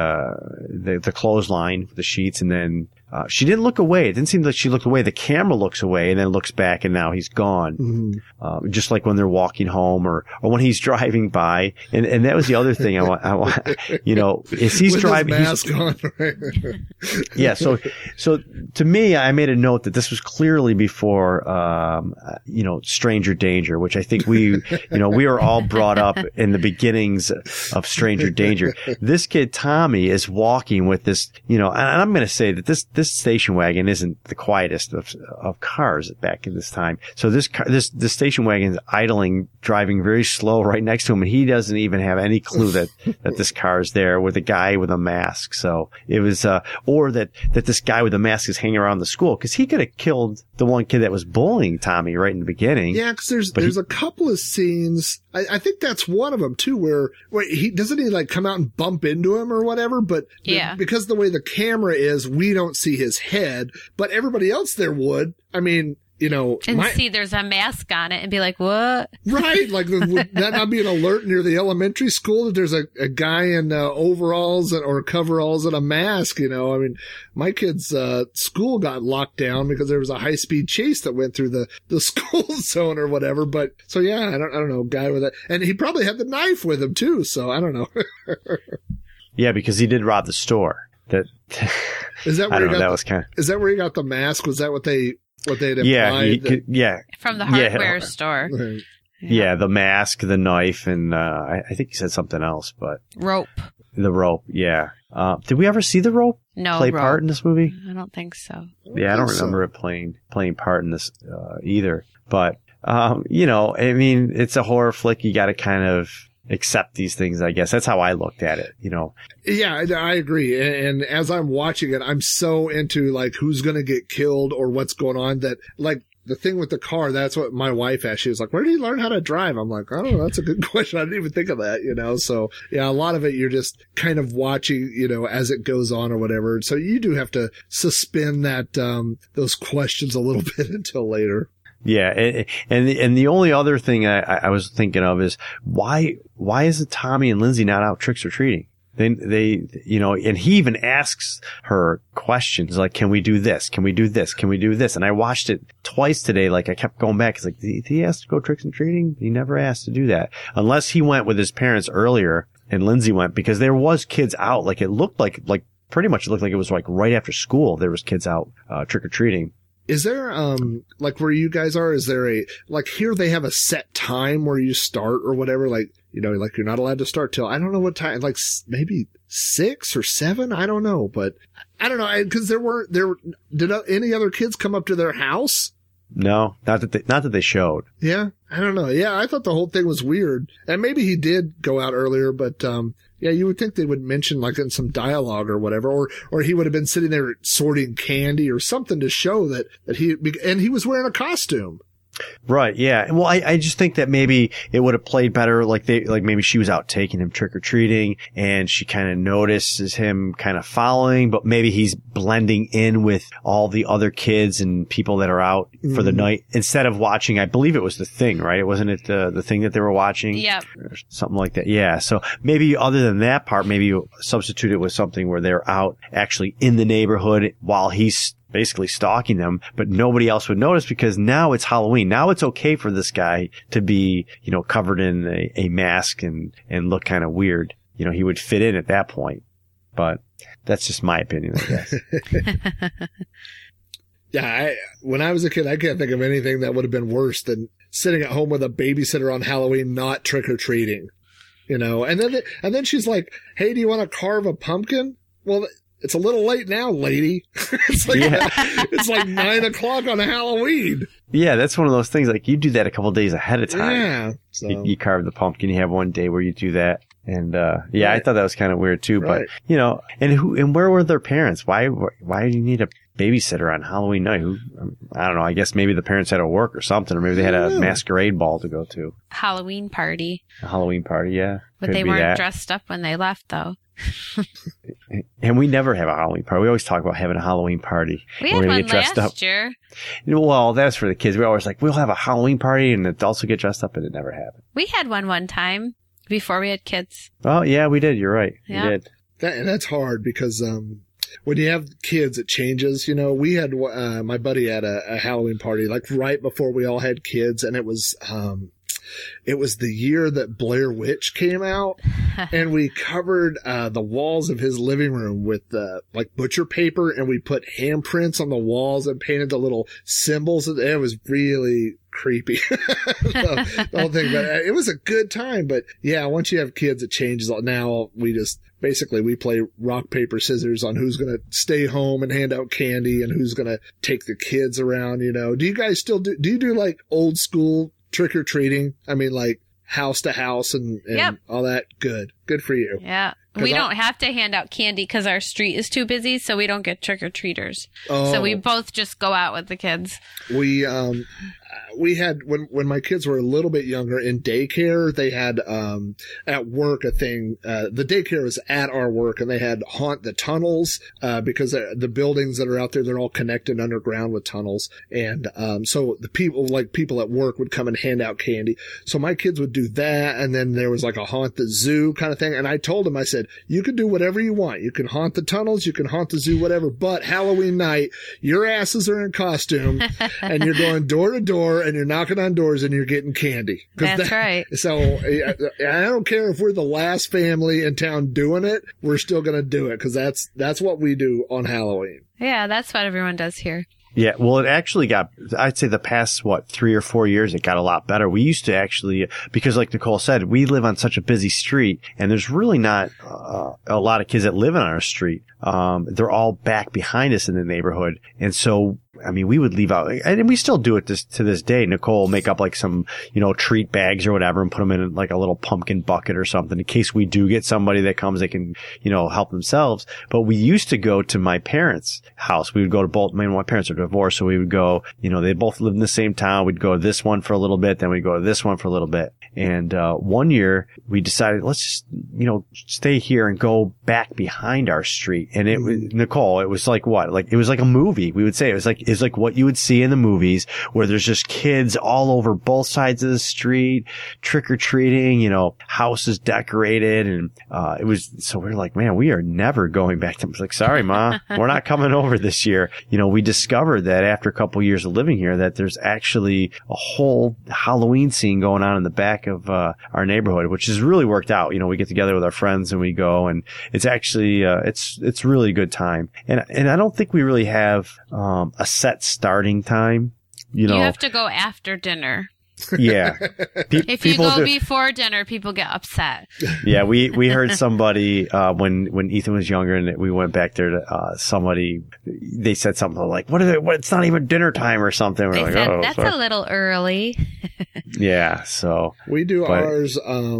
the clothesline, the sheets, and then. She didn't look away. It didn't seem like she looked away. The camera looks away and then looks back, and now he's gone. Mm-hmm. Just like when they're walking home or when he's driving by. And that was the other thing I want, is he's with driving. His mask on, right? Yeah. So to me, I made a note that this was clearly before, Stranger Danger, which I think we were all brought up in the beginnings of Stranger Danger. This kid, Tommy, is walking with this, and I'm going to say that this station wagon isn't the quietest of cars back in this time. So this station wagon is idling, driving very slow right next to him, and he doesn't even have any clue that this car is there with a guy with a mask. So it was, or that this guy with the mask is hanging around the school, because he could have killed the one kid that was bullying Tommy right in the beginning. Yeah, because there's a couple of scenes. I think that's one of them too, where he doesn't like come out and bump into him or whatever, but because the way the camera is, we don't see his head, but everybody else there would. I mean, see there's a mask on it and be like, what? Right. Like, would that not be an alert near the elementary school that there's a guy in overalls or coveralls and a mask? I mean, my kid's school got locked down because there was a high speed chase that went through the school zone or whatever. But so, yeah, I don't know, guy with that. And he probably had the knife with him too. So I don't know. Yeah, because he did rob the store. Is that where Is that where he got the mask? Was that what they had implied? Yeah. From the hardware store. Right. Yeah, the mask, the knife, and I think he said something else, but rope. The rope, yeah. Did we ever see the rope play rope. part in this movie? I don't think so. Yeah, I don't remember it playing part in this either. But I mean, it's a horror flick. You got to kind of accept these things, I guess. That's how I looked at it, Yeah, I agree. And as I'm watching it, I'm so into like who's going to get killed or what's going on that like the thing with the car, that's what my wife asked. She was like, where did he learn how to drive? I'm like, I don't know. That's a good question. I didn't even think of that, So yeah, a lot of it, you're just kind of watching, as it goes on or whatever. So you do have to suspend that, those questions a little bit until later. Yeah, and the only other thing I was thinking of is why isn't Tommy and Lindsay not out trick or treating? They and he even asks her questions like, can we do this? Can we do this? Can we do this? And I watched it twice today. Like I kept going back. It's like, did he ask to go trick or treating? He never asked to do that unless he went with his parents earlier and Lindsay went, because there was kids out. Like it looked like pretty much it looked like it was like right after school. There was kids out trick or treating. Is there, like where you guys are, is there like here they have a set time where you start or whatever? Like, like you're not allowed to start till, I don't know what time, like maybe 6 or 7? I don't know, but I don't know. Cause did any other kids come up to their house? No, not that they showed. Yeah. I don't know. Yeah. I thought the whole thing was weird, and maybe he did go out earlier, but, yeah, you would think they would mention like in some dialogue or whatever, or he would have been sitting there sorting candy or something to show that he was wearing a costume. Right. Yeah. Well, I just think that maybe it would have played better. Like maybe she was out taking him trick or treating and she kind of notices him kind of following, but maybe he's blending in with all the other kids and people that are out for the night instead of watching. I believe it was The Thing, right? It wasn't it the Thing that they were watching? Yeah. Or something like that. Yeah. So maybe other than that part, maybe you substitute it with something where they're out actually in the neighborhood while he's basically stalking them, but nobody else would notice because now it's Halloween. Now it's okay for this guy to be, covered in a mask and look kind of weird. He would fit in at that point, but that's just my opinion, I guess. Yeah. When I was a kid, I can't think of anything that would have been worse than sitting at home with a babysitter on Halloween, not trick or treating, and then she's like, hey, do you want to carve a pumpkin? Well, it's a little late now, lady. It's like 9 o'clock on Halloween. Yeah, that's one of those things. Like you do that a couple of days ahead of time. Yeah, so. You carve the pumpkin. You have one day where you do that, and right. I thought that was kind of weird too. Right. But and where were their parents? Why do you need a babysitter on Halloween night. I don't know. I guess maybe the parents had to work or something, or maybe they had a masquerade ball to go to. Halloween party. A Halloween party, yeah. But they weren't dressed up when they left, though. And we never have a Halloween party. We always talk about having a Halloween party. We had one last year. Well, that's for the kids. We're always like, we'll have a Halloween party and adults will get dressed up, and it never happened. We had one time before we had kids. Oh, yeah, we did. You're right. Yeah. We did. And that's hard because when you have kids, it changes. You know, we had my buddy had a Halloween party like right before we all had kids, and it was the year that Blair Witch came out, and we covered the walls of his living room with like butcher paper, and we put handprints on the walls and painted the little symbols. It was really creepy. the whole thing, but it was a good time. But yeah, once you have kids, it changes. Now we just basically we play rock, paper, scissors on who's going to stay home and hand out candy and who's going to take the kids around. You know, do you guys still do you do like old school trick or treating? I mean, like house to house and yep. all that. Good for you. Yeah. We don't have to hand out candy because our street is too busy, so we don't get trick-or-treaters. Oh. So we both just go out with the kids. We had, when my kids were a little bit younger in daycare, they had, at work a thing, the daycare was at our work, and they had haunt the tunnels, because the buildings that are out there, they're all connected underground with tunnels. And, so the people at work would come and hand out candy. So my kids would do that. And then there was like a haunt the zoo kind of thing. And I told them, I said, you can do whatever you want. You can haunt the tunnels, you can haunt the zoo, whatever. But Halloween night, your asses are in costume and you're going door to door and you're knocking on doors and you're getting candy. That's right. So I don't care if we're the last family in town doing it. We're still going to do it because that's what we do on Halloween. Yeah, that's what everyone does here. Yeah, well, it actually got, I'd say the past, 3 or 4 years, it got a lot better. We used to actually, because like Nicole said, we live on such a busy street, and there's really not a lot of kids that live on our street. They're all back behind us in the neighborhood. And so, I mean, we would leave out, and we still do it to this day. Nicole will make up like some, treat bags or whatever and put them in like a little pumpkin bucket or something in case we do get somebody that comes that can, help themselves. But we used to go to my parents' house. We would go to both, my parents are divorced, so we would go, they both lived in the same town. We'd go to this one for a little bit, then we'd go to this one for a little bit. And, one year we decided, let's just, stay here and go back behind our street. And it was, Nicole, it was like what? Like, it was like a movie. We would say it's like what you would see in the movies where there's just kids all over both sides of the street, trick or treating, houses decorated. And, so we're like, man, we are never going back to, I was like, sorry, Ma, we're not coming over this year. We discovered that after a couple years of living here that there's actually a whole Halloween scene going on in the back of our neighborhood, which has really worked out. We get together with our friends and we go, and it's actually it's really a good time. And I don't think we really have a set starting time. You have to go after dinner. Yeah. If you go before dinner, people get upset. Yeah, we heard somebody when Ethan was younger and we went back there to they said something like, what is it? It's not even dinner time or something. We're like, said, that's a little early. Yeah, so we do ours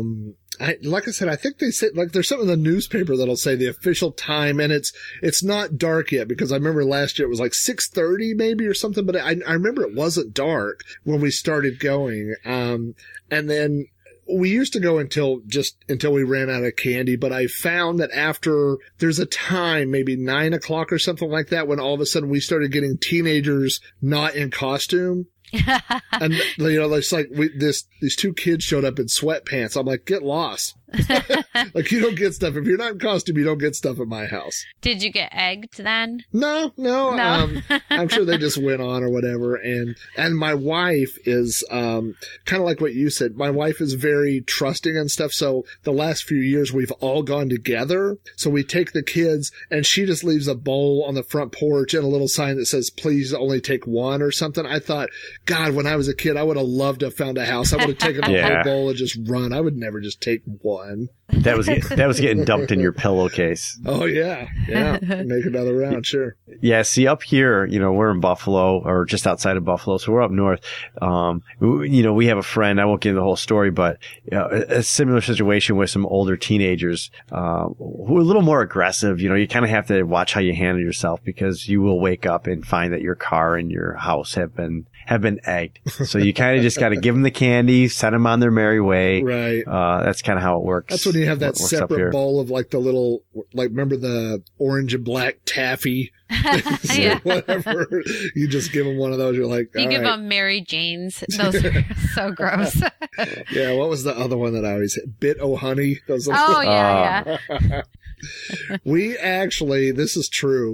like I said, I think they say, like, there's something in the newspaper that'll say the official time, and it's not dark yet, because I remember last year it was like 6:30 maybe or something, but I remember it wasn't dark when we started going. And then we used to go until we ran out of candy, but I found that after there's a time, maybe 9 o'clock or something like that, when all of a sudden we started getting teenagers not in costume. And it's like these two kids showed up in sweatpants. I'm like, get lost. Like, you don't get stuff. If you're not in costume, you don't get stuff at my house. Did you get egged then? No. I'm sure they just went on or whatever. And my wife is, kind of like what you said. My wife is very trusting and stuff. So the last few years we've all gone together. So we take the kids and she just leaves a bowl on the front porch and a little sign that says, please only take one or something. I thought, God, when I was a kid, I would have loved to have found a house. I would have taken the whole bowl and just run. I would never just take one. one. That was getting dumped in your pillowcase. Oh yeah. Make another round, sure. Yeah. See, up here, we're in Buffalo, or just outside of Buffalo, so we're up north. We have a friend. I won't get into the whole story, but a similar situation with some older teenagers who are a little more aggressive. You kind of have to watch how you handle yourself, because you will wake up and find that your car and your house have been egged. So you kind of just got to give them the candy, send them on their merry way. Right. That's kind of how it works. That's when you have that separate bowl of like the little, like, remember the orange and black taffy? Yeah. Whatever. You just give them one of those. You're like, you give them Mary Jane's. Those are so gross. Yeah. What was the other one that I always had? Bit o' honey. Yeah. We actually, this is true.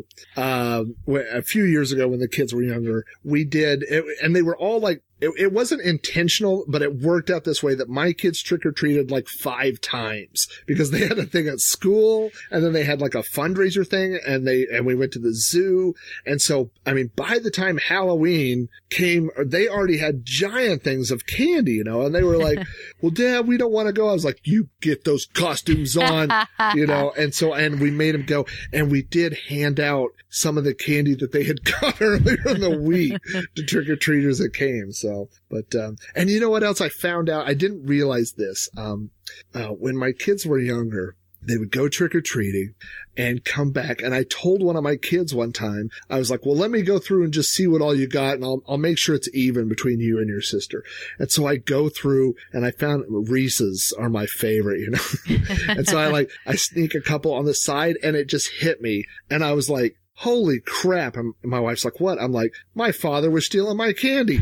A few years ago when the kids were younger, we did, and they were all like, it wasn't intentional, but it worked out this way that my kids trick-or-treated like 5 times, because they had a thing at school, and then they had like a fundraiser thing, and we went to the zoo. And so, I mean, by the time Halloween came, they already had giant things of candy, and they were like, well, Dad, we don't want to go. I was like, you get those costumes on, and we made them go, and we did hand out some of the candy that they had got earlier in the week to trick-or-treaters that came. So, but, and you know what else I found out? I didn't realize this. When my kids were younger, they would go trick-or-treating and come back. And I told one of my kids one time, I was like, well, let me go through and just see what all you got, and I'll make sure it's even between you and your sister. And so I go through, and I found Reese's are my favorite, And so I sneak a couple on the side, and it just hit me. And I was like, holy crap. And my wife's like, what? I'm like, my father was stealing my candy.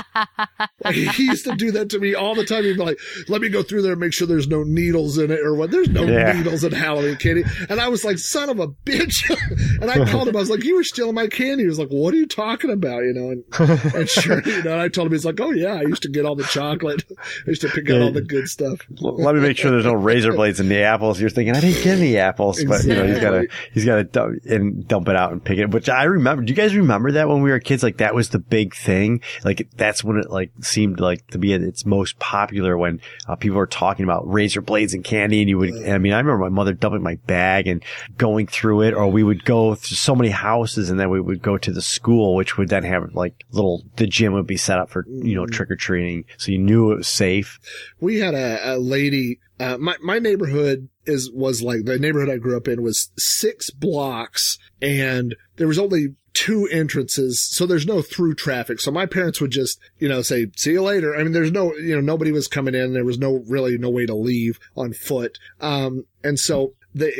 Like, he used to do that to me all the time. He'd be like, let me go through there and make sure there's no needles in it, or what. There's no needles in Halloween candy. And I was like, son of a bitch. And I called him. I was like, you were stealing my candy. He was like, what are you talking about? And sure, and I told him, he's like, oh yeah, I used to get all the chocolate. I used to pick out all the good stuff. Let me make sure there's no razor blades in the apples. You're thinking, I didn't get any apples, exactly. But he's got to dump it out and pick it, which I remember. Do you guys remember that when we were kids? Like, that was the big thing. Like, that's when it like seemed like to be at its most popular, when people were talking about razor blades and candy. And you would, I remember my mother dumping my bag and going through it, or we would go to so many houses, and then we would go to the school, which would then have like the gym would be set up for, trick-or-treating. So you knew it was safe. We had a lady, my neighborhood was like, the neighborhood I grew up in was 6 blocks, and there was only 2 entrances, so there's no through traffic. So my parents would just, say, see you later. I mean, there's no, nobody was coming in. There was no way to leave on foot. And so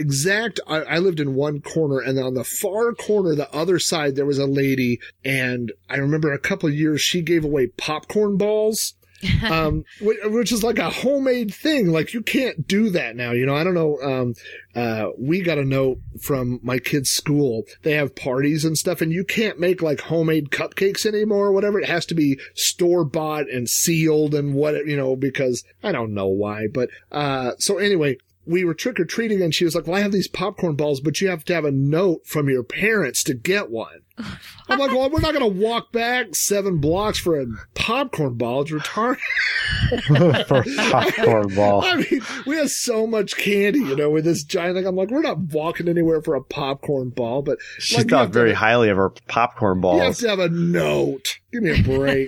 I lived in one corner, and then on the far corner, the other side, there was a lady, and I remember a couple of years she gave away popcorn balls. Which is like a homemade thing. Like, you can't do that now. I don't know. We got a note from my kids' school. They have parties and stuff, and you can't make like homemade cupcakes anymore or whatever. It has to be store bought and sealed and because I don't know why. But, so anyway, we were trick-or-treating, and she was like, well, I have these popcorn balls, but you have to have a note from your parents to get one. I'm like, well, we're not going to walk back 7 blocks for a popcorn ball. It's retarded. For a popcorn ball. I mean, we have so much candy, with this giant thing. I'm like, we're not walking anywhere for a popcorn ball. But she thought very highly of her popcorn balls. You have to have a note. Give me a break.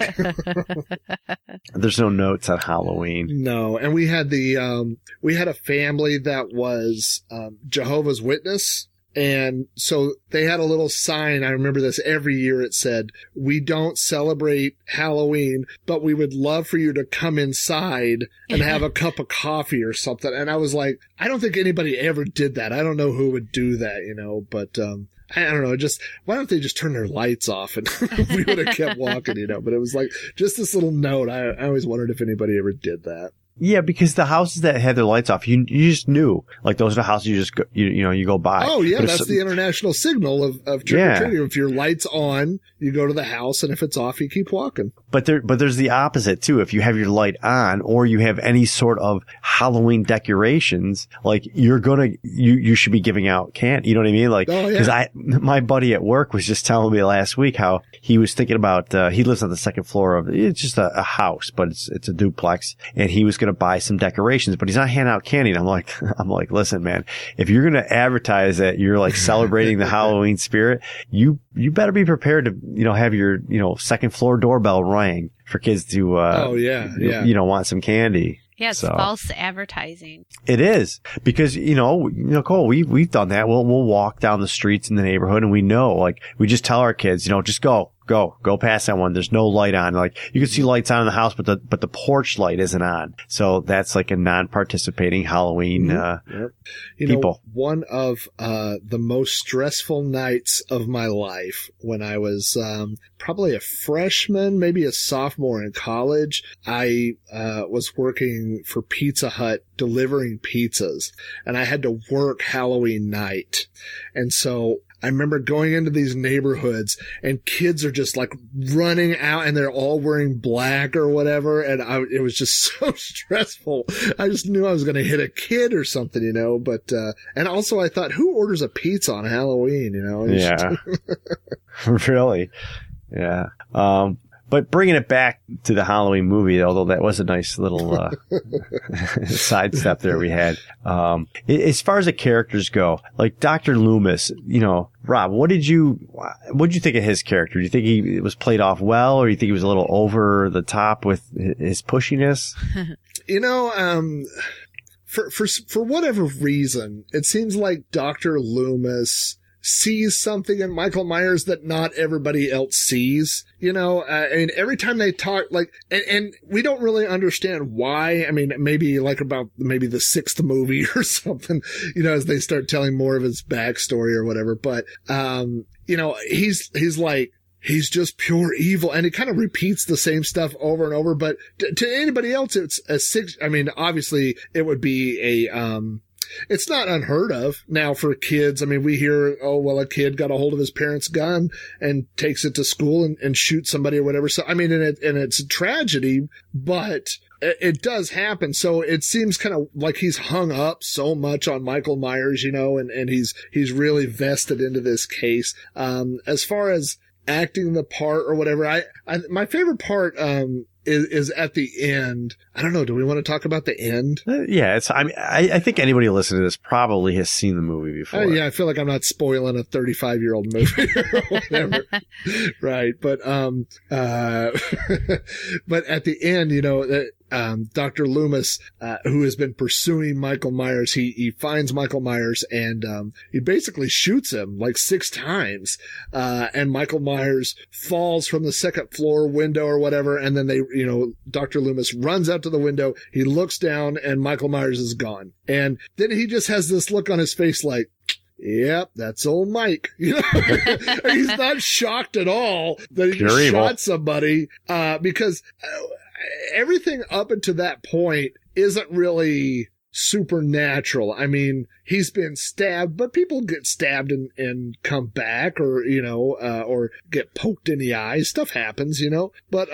There's no notes on Halloween. No. And we had we had a family that was Jehovah's Witness. And so they had a little sign. I remember this every year. It said, we don't celebrate Halloween, but we would love for you to come inside and have a cup of coffee or something. And I was like, I don't think anybody ever did that. I don't know who would do that, but, I don't know. Why don't they just turn their lights off, and we would have kept walking, But it was like just this little note. I always wondered if anybody ever did that. Yeah, because the houses that had their lights off, you just knew. Like, those are the houses you just go, you go by. Oh yeah, that's the international signal of trick-or-treating. Yeah. If your light's on, you go to the house, and if it's off, you keep walking. But there's the opposite too. If you have your light on, or you have any sort of Halloween decorations, like, you should be giving out candy. You know what I mean? Like, because my buddy at work was just telling me last week how he was thinking about, he lives on the second floor of, it's just a house, but it's a duplex, and he was going to buy some decorations, but he's not handing out candy. And I'm like, listen, man, if you're going to advertise that you're like celebrating the Halloween spirit, you better be prepared to, have your, second floor doorbell ring for kids to, want some candy. Yeah, it's false advertising. It is because, Nicole, we've done that. We'll walk down the streets in the neighborhood and we know, like, we just tell our kids, just go past that one. There's no light on. Like, you can see lights on in the house, but the porch light isn't on. So that's like a non-participating Halloween, people. One of, the most stressful nights of my life when I was, probably a freshman, maybe a sophomore in college, I, was working for Pizza Hut delivering pizzas, and I had to work Halloween night. And so I remember going into these neighborhoods and kids are just like running out and they're all wearing black or whatever. And it was just so stressful. I just knew I was going to hit a kid or something, but, and also I thought, who orders a pizza on Halloween, Yeah. Really? Yeah. But bringing it back to the Halloween movie, although that was a nice little sidestep there we had. As far as the characters go, like Dr. Loomis, Rob, what did you think of his character? Do you think he was played off well, or do you think he was a little over the top with his pushiness? For whatever reason, it seems like Dr. Loomis sees something in Michael Myers that not everybody else sees, and every time they talk, like, and we don't really understand why. I mean, maybe the sixth movie or something, as they start telling more of his backstory or whatever. But, he's like, he's just pure evil. And he kind of repeats the same stuff over and over. But to anybody else, it's obviously it would be it's not unheard of now for kids. I mean, we hear, a kid got a hold of his parents' gun and takes it to school and shoots somebody or whatever. So, I mean, and it's a tragedy, but it does happen. So it seems kind of like he's hung up so much on Michael Myers, and he's really vested into this case. As far as acting the part or whatever, my favorite part, is at the end. I don't know. Do we want to talk about the end? Yeah, I think anybody who listens to this probably has seen the movie before. Yeah, I feel like I'm not spoiling a 35-year-old movie or whatever. Right. But, but at the end, Dr. Loomis, who has been pursuing Michael Myers, he finds Michael Myers and, he basically shoots him like 6 times. And Michael Myers falls from the second floor window or whatever. And then Dr. Loomis runs out to the window. He looks down and Michael Myers is gone. And then he just has this look on his face like, yep, that's old Mike. He's not shocked at all that he just shot somebody, because everything up until that point isn't really supernatural. I mean, he's been stabbed, but people get stabbed and come back, or, or get poked in the eye. Stuff happens, but,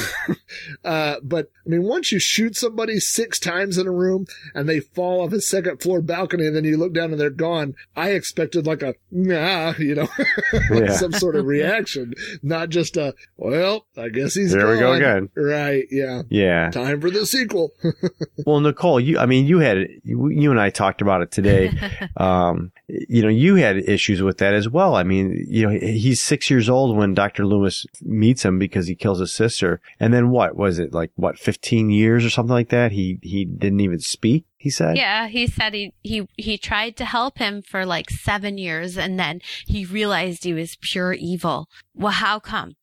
but I mean, once you shoot somebody 6 times in a room and they fall off a second floor balcony and then you look down and they're gone, I expected like a, nah, like some sort of reaction, not just a, well, I guess he's there gone. We go again. Right. Yeah. Yeah. Time for the sequel. Well, Nicole, you and I talked about it today. You had issues with that as well. I mean, he's 6 years old when Dr. Loomis meets him because he kills his sister. And then what was it, 15 years or something like that? He didn't even speak, he said? Yeah, he said he tried to help him for 7 years and then he realized he was pure evil. Well, how come?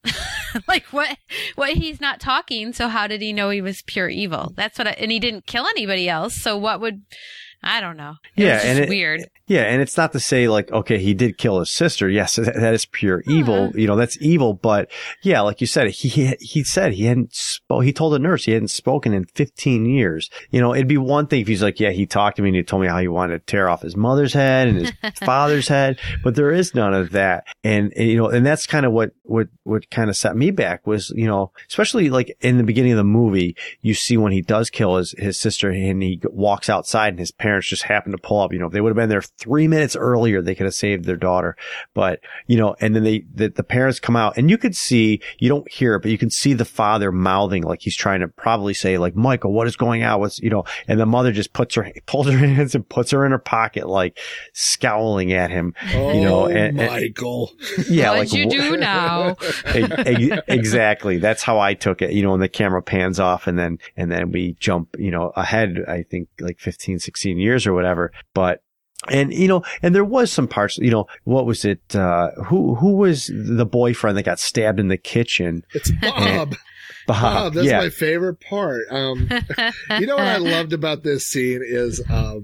What he's not talking, so how did he know he was pure evil? That's and he didn't kill anybody else, so I don't know. It's weird. Yeah, and it's not to say okay, he did kill his sister. Yes, that is pure evil. That's evil. But yeah, like you said, he said he hadn't he told the nurse he hadn't spoken in 15 years. It'd be one thing if he's like, yeah, he talked to me and he told me how he wanted to tear off his mother's head and his father's head. But there is none of that. And that's kind of what kind of set me back was, especially in the beginning of the movie, you see when he does kill his sister and he walks outside and his parents parents just happened to pull up. If they would have been there 3 minutes earlier, they could have saved their daughter. But, and then the parents come out, and you could see, you don't hear it, but you can see the father mouthing like he's trying to probably say, like, Michael, what is going on? And the mother just pulls her hands and puts her in her pocket, like scowling at him. Oh, Michael. Yeah. What'd you do now? Exactly. That's how I took it, and the camera pans off, and then we jump, ahead, I think like 15, 16 years or whatever. But, and there was some parts, what was it? Who was the boyfriend that got stabbed in the kitchen? It's Bob. Bob, that's my favorite part. You know what I loved about this scene is,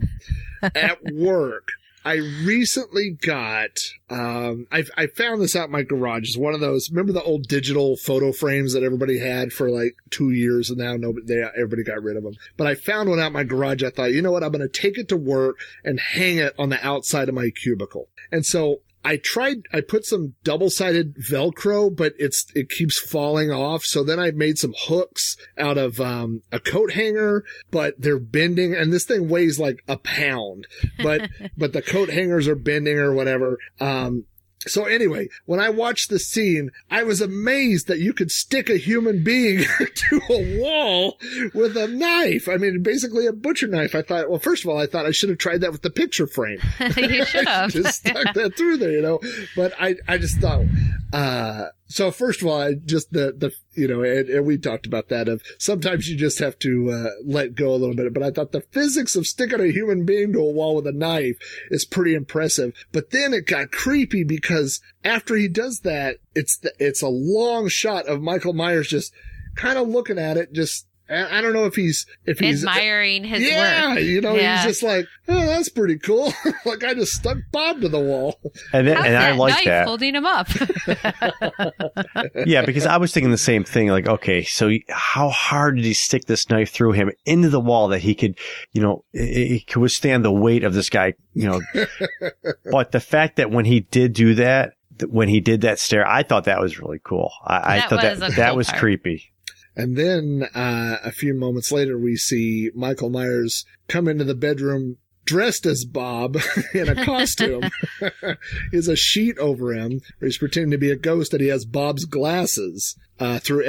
at work, I recently got, I found this out in my garage. It's one of those, remember the old digital photo frames that everybody had for like 2 years, and now everybody got rid of them. But I found one out in my garage. I thought, you know what? I'm going to take it to work and hang it on the outside of my cubicle. And so I put some double-sided Velcro, but it keeps falling off. So then I made some hooks out of, a coat hanger, but they're bending, and this thing weighs like a pound, but the coat hangers are bending or whatever. So anyway, when I watched the scene, I was amazed that you could stick a human being to a wall with a knife. I mean, basically a butcher knife. I thought, well, first of all, I should have tried that with the picture frame. You should have. Just stuck that through there, But I just thought, so first of all, and we talked about that of sometimes you just have to, let go a little bit. But I thought the physics of sticking a human being to a wall with a knife is pretty impressive. But then it got creepy because after he does that, it's a long shot of Michael Myers just kind of looking at it, just, I don't know if he's admiring his work. Yeah, he's just like, oh, that's pretty cool. Like I just stuck Bob to the wall. And I like that. Holding him up. Yeah, because I was thinking the same thing. Like, okay, so how hard did he stick this knife through him into the wall that he could, it could withstand the weight of this guy, But the fact that when he did do that, when he did that stare, I thought that was really cool. I thought that was creepy. And then, a few moments later, we see Michael Myers come into the bedroom dressed as Bob in a costume. He has a sheet over him where he's pretending to be a ghost, and he has Bob's glasses, through,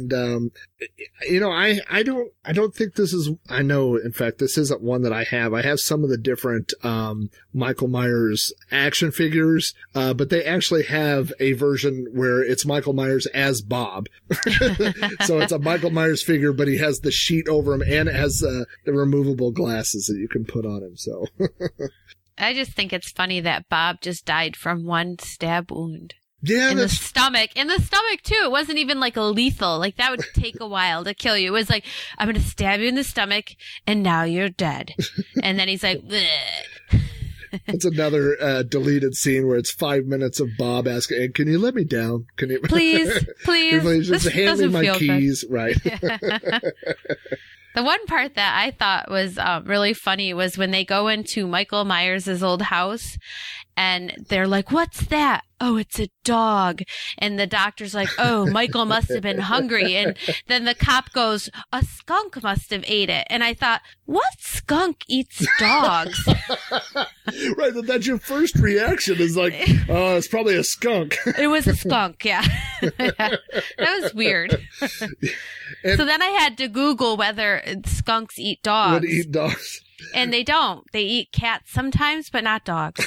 I don't think this is, I know, in fact, this isn't one that I have. I have some of the different, Michael Myers action figures, but they actually have a version where it's Michael Myers as Bob. So it's a Michael Myers figure, but he has the sheet over him, and it has, the removable glasses that you can put on him, so. I just think it's funny that Bob just died from one stab wound. Yeah, in the stomach too. It wasn't even like a lethal. Like that would take a while to kill you. It was like, I'm going to stab you in the stomach and now you're dead. And then he's like, bleh. It's another deleted scene where it's 5 minutes of Bob asking, hey, can you let me down? Can you please just hand me my keys? Good. Right. The one part that I thought was really funny was when they go into Michael Myers' old house and they're like, what's that? Oh, it's a dog. And the doctor's like, oh, Michael must have been hungry. And then the cop goes, a skunk must have ate it. And I thought, what skunk eats dogs? Right. That's your first reaction is like, oh, it's probably a skunk. It was a skunk. Yeah. That was weird. So then I had to Google whether skunks eat dogs. Would eat dogs. And they don't. They eat cats sometimes, but not dogs.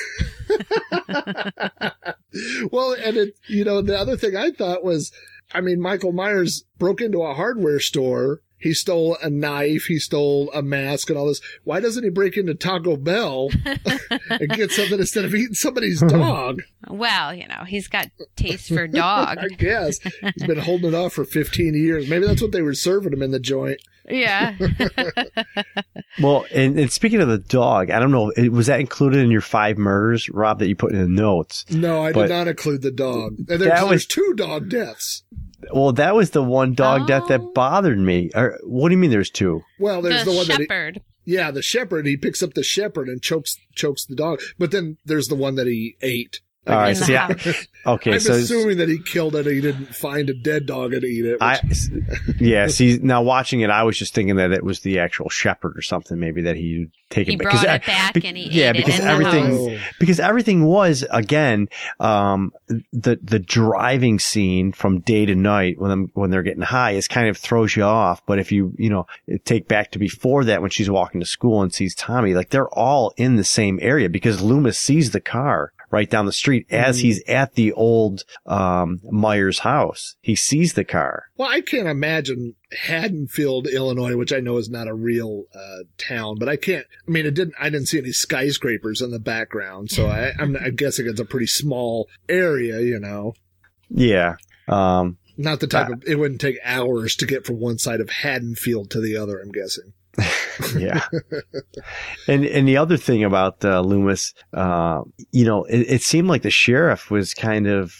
Well, and the other thing I thought was, Michael Myers broke into a hardware store. He stole a knife. He stole a mask and all this. Why doesn't he break into Taco Bell and get something instead of eating somebody's dog? Well, he's got taste for dog. I guess. He's been holding it off for 15 years. Maybe that's what they were serving him in the joint. Yeah. Well, and speaking of the dog, I don't know, was that included in your 5 murders, Rob, that you put in the notes? No, I did not include the dog. And there's 2 dog deaths. Well, that was the one dog death that bothered me. Or, what do you mean there's 2? Well, there's the one shepherd. The shepherd. He picks up the shepherd and chokes the dog. But then there's the one that he ate. All right. See, okay. I'm so assuming that he killed it. He didn't find a dead dog and eat it. Yeah. See, now watching it, I was just thinking that it was the actual shepherd or something, maybe that he taken. He brought it back and he ate because it in everything, the house. Because everything was again, the driving scene from day to night when they're getting high is kind of throws you off. But if you take back to before that when she's walking to school and sees Tommy, like they're all in the same area because Loomis sees the car right down the street as he's at the old Myers house. He sees the car. Well, I can't imagine Haddonfield, Illinois, which I know is not a real town, but I didn't see any skyscrapers in the background, so I'm guessing it's a pretty small area, Yeah. Not the type of, it wouldn't take hours to get from one side of Haddonfield to the other, I'm guessing. Yeah. And the other thing about Loomis, it seemed like the sheriff was kind of,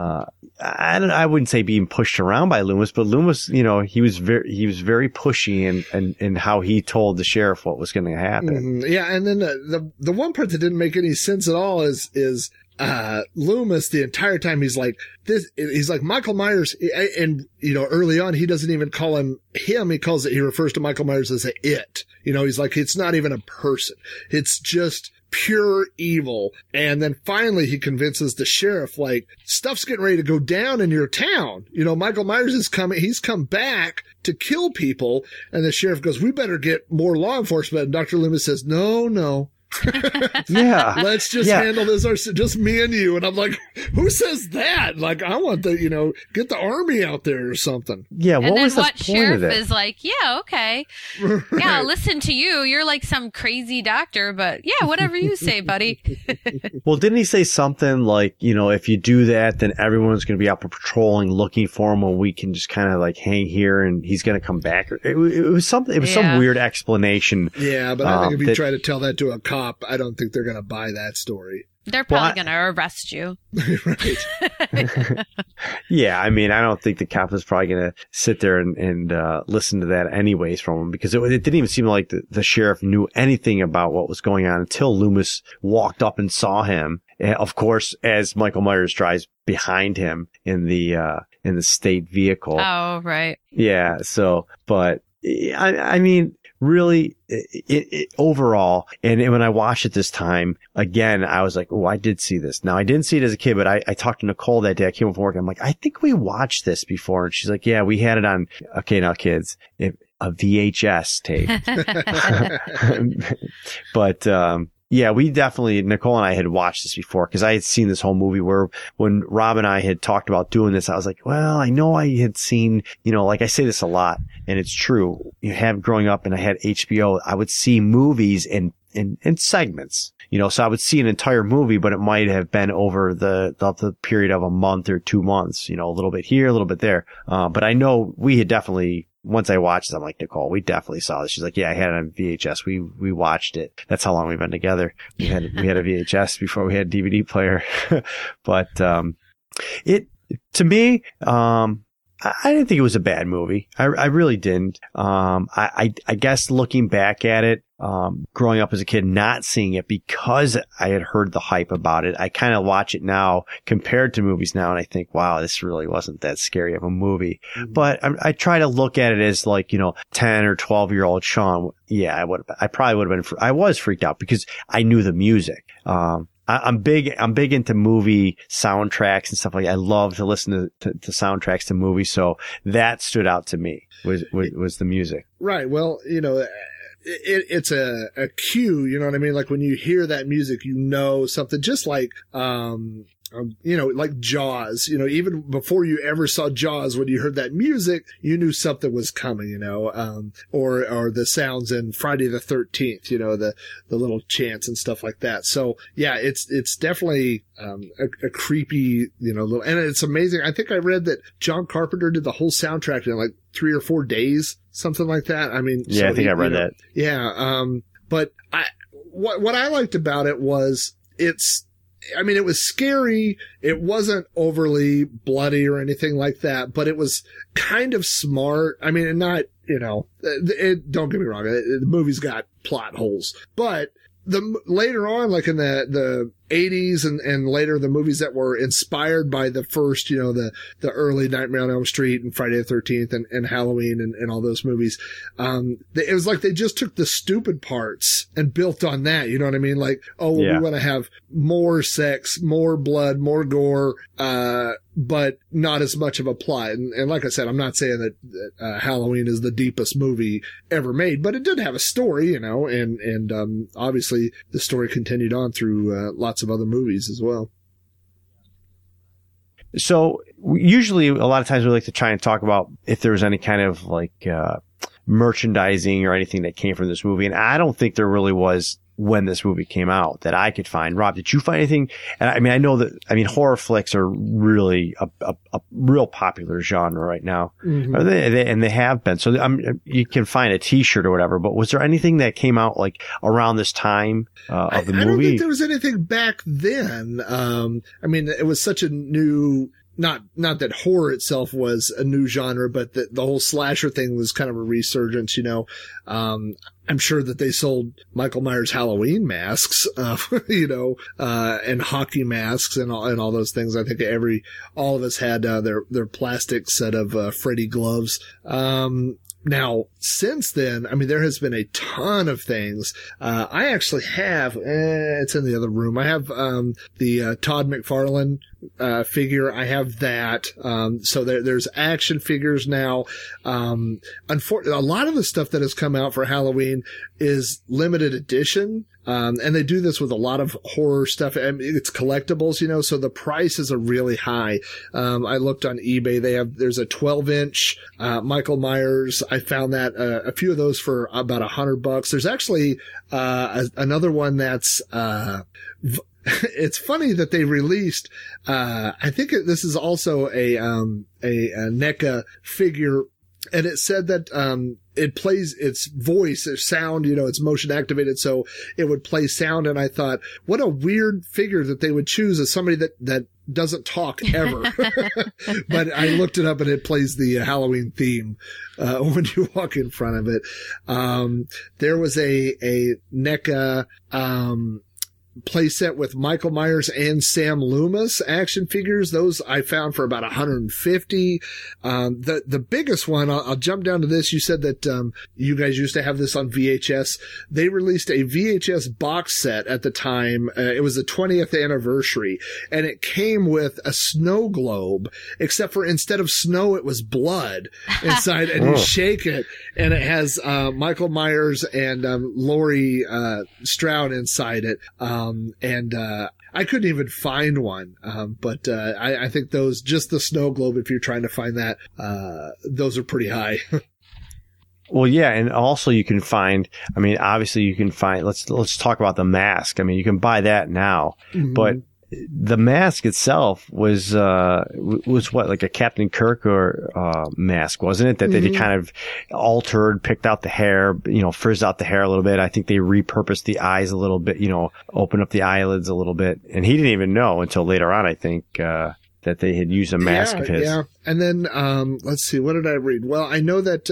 I wouldn't say being pushed around by Loomis, but Loomis, he was very pushy in how he told the sheriff what was going to happen. Mm-hmm. Yeah. And then the one part that didn't make any sense at all is Loomis, the entire time he's like Michael Myers, and early on he doesn't even call him, he refers to Michael Myers as it. He's like, it's not even a person. It's just pure evil. And then finally he convinces the sheriff, like, stuff's getting ready to go down in your town. Michael Myers is coming. He's come back to kill people. And the sheriff goes, we better get more law enforcement. And Dr. Loomis says, no. Yeah. Let's just handle this just me and you. And I'm like, who says that? Like, I want get the army out there or something. Yeah. What was the point sheriff of it? is like, yeah, okay. Right. Yeah, listen to you. You're like some crazy doctor, but yeah, whatever you say, buddy. Well, didn't he say something like, if you do that, then everyone's going to be out patrolling looking for him and we can just kind of like hang here and he's going to come back. It was something, it was some weird explanation. Yeah. But I think if you try to tell that to a cop, I don't think they're going to buy that story. They're probably going to arrest you. Right. Yeah. I mean, I don't think the cop is probably going to sit there and listen to that anyways from him because it didn't even seem like the sheriff knew anything about what was going on until Loomis walked up and saw him. And of course, as Michael Myers drives behind him in the state vehicle. Oh, right. Yeah. So, but I mean, really, overall, and when I watched it this time, again, I was like, oh, I did see this. Now, I didn't see it as a kid, but I talked to Nicole that day. I came home from work. I'm like, I think we watched this before. And she's like, yeah, we had it on, okay, now kids, a VHS tape. But, yeah, we definitely, Nicole and I had watched this before because I had seen this whole movie where when Rob and I had talked about doing this, I was like, well, I know I had seen, like I say this a lot and it's true. Growing up and I had HBO, I would see movies in segments, so I would see an entire movie, but it might have been over the period of a month or 2 months, a little bit here, a little bit there. But I know we had definitely, once I watched it, I'm like, Nicole, we definitely saw this. She's like, yeah, I had it on VHS. We watched it. That's how long we've been together. We had a VHS before we had a DVD player. But, to me, I didn't think it was a bad movie. I really didn't. I guess looking back at it, growing up as a kid, not seeing it because I had heard the hype about it, I kind of watch it now compared to movies now and I think, wow, this really wasn't that scary of a movie. Mm-hmm. But I try to look at it as like, 10 or 12-year-old Sean. Yeah, I probably would have been, I was freaked out because I knew the music. I'm big into movie soundtracks and stuff like that. I love to listen to soundtracks to movies. So that stood out to me was the music. Right. Well, it's a cue, you know what I mean? Like when you hear that music, something just like, like Jaws, even before you ever saw Jaws, when you heard that music, you knew something was coming, or the sounds in Friday the 13th, the little chants and stuff like that. So yeah, it's definitely, a creepy, little, and it's amazing. I think I read that John Carpenter did the whole soundtrack in like 3 or 4 days, something like that. I mean, yeah, so I think I read that. Yeah. But what I liked about it was it was scary. It wasn't overly bloody or anything like that, but it was kind of smart. I mean, not, don't get me wrong. The movie's got plot holes, but later on, like in the 80s and later the movies that were inspired by the first, the early Nightmare on Elm Street and Friday the 13th and Halloween and all those movies. It was like they just took the stupid parts and built on that. You know what I mean? Like, we want to have more sex, more blood, more gore, but not as much of a plot. And like I said, I'm not saying that Halloween is the deepest movie ever made, but it did have a story, and obviously the story continued on through lots of other movies as well. So usually a lot of times we like to try and talk about if there was any kind of like merchandising or anything that came from this movie. And I don't think there really was when this movie came out that I could find. Rob, did you find anything? And I know that, horror flicks are really a real popular genre right now. Mm-hmm. And they have been. So you can find a t-shirt or whatever, but was there anything that came out like around this time of the movie? I don't think there was anything back then. It was such a new, not that horror itself was a new genre, but the whole slasher thing was kind of a resurgence, I'm sure that they sold Michael Myers Halloween masks, and hockey masks and all those things. I think all of us had their plastic set of Freddy gloves. Now, since then, there has been a ton of things. I actually have, it's in the other room. I have, the, Todd McFarlane, figure. I have that. So there's action figures now. Unfortunately, a lot of the stuff that has come out for Halloween is limited edition. And they do this with a lot of horror stuff. It's collectibles, so the prices are really high. I looked on eBay. There's a 12-inch, Michael Myers. I found that, a few of those for about $100. There's actually, another one that's, it's funny that they released, I think this is also a NECA figure, and it said that, it plays its voice, its sound, it's motion activated, so it would play sound. And I thought, what a weird figure that they would choose as somebody that doesn't talk ever. But I looked it up and it plays the Halloween theme, when you walk in front of it. There was a NECA, playset with Michael Myers and Sam Loomis action figures. Those I found for about $150. The biggest one, I'll jump down to this. You said that, you guys used to have this on VHS. They released a VHS box set at the time. It was the 20th anniversary, and it came with a snow globe, except for instead of snow, it was blood inside, and you shake it, and it has, Michael Myers and, Laurie, Strode inside it. I couldn't even find one. But I think just the snow globe, if you're trying to find that, those are pretty high. Well, yeah. And also you can find, obviously you can find, let's talk about the mask. You can buy that now, but the mask itself was what, like a Captain Kirk or mask, wasn't it? That they kind of altered, picked out the hair, frizzed out the hair a little bit. I think they repurposed the eyes a little bit, opened up the eyelids a little bit. And he didn't even know until later on, I think, that they had used a mask of his. Yeah. And then, let's see, what did I read? Well, I know that,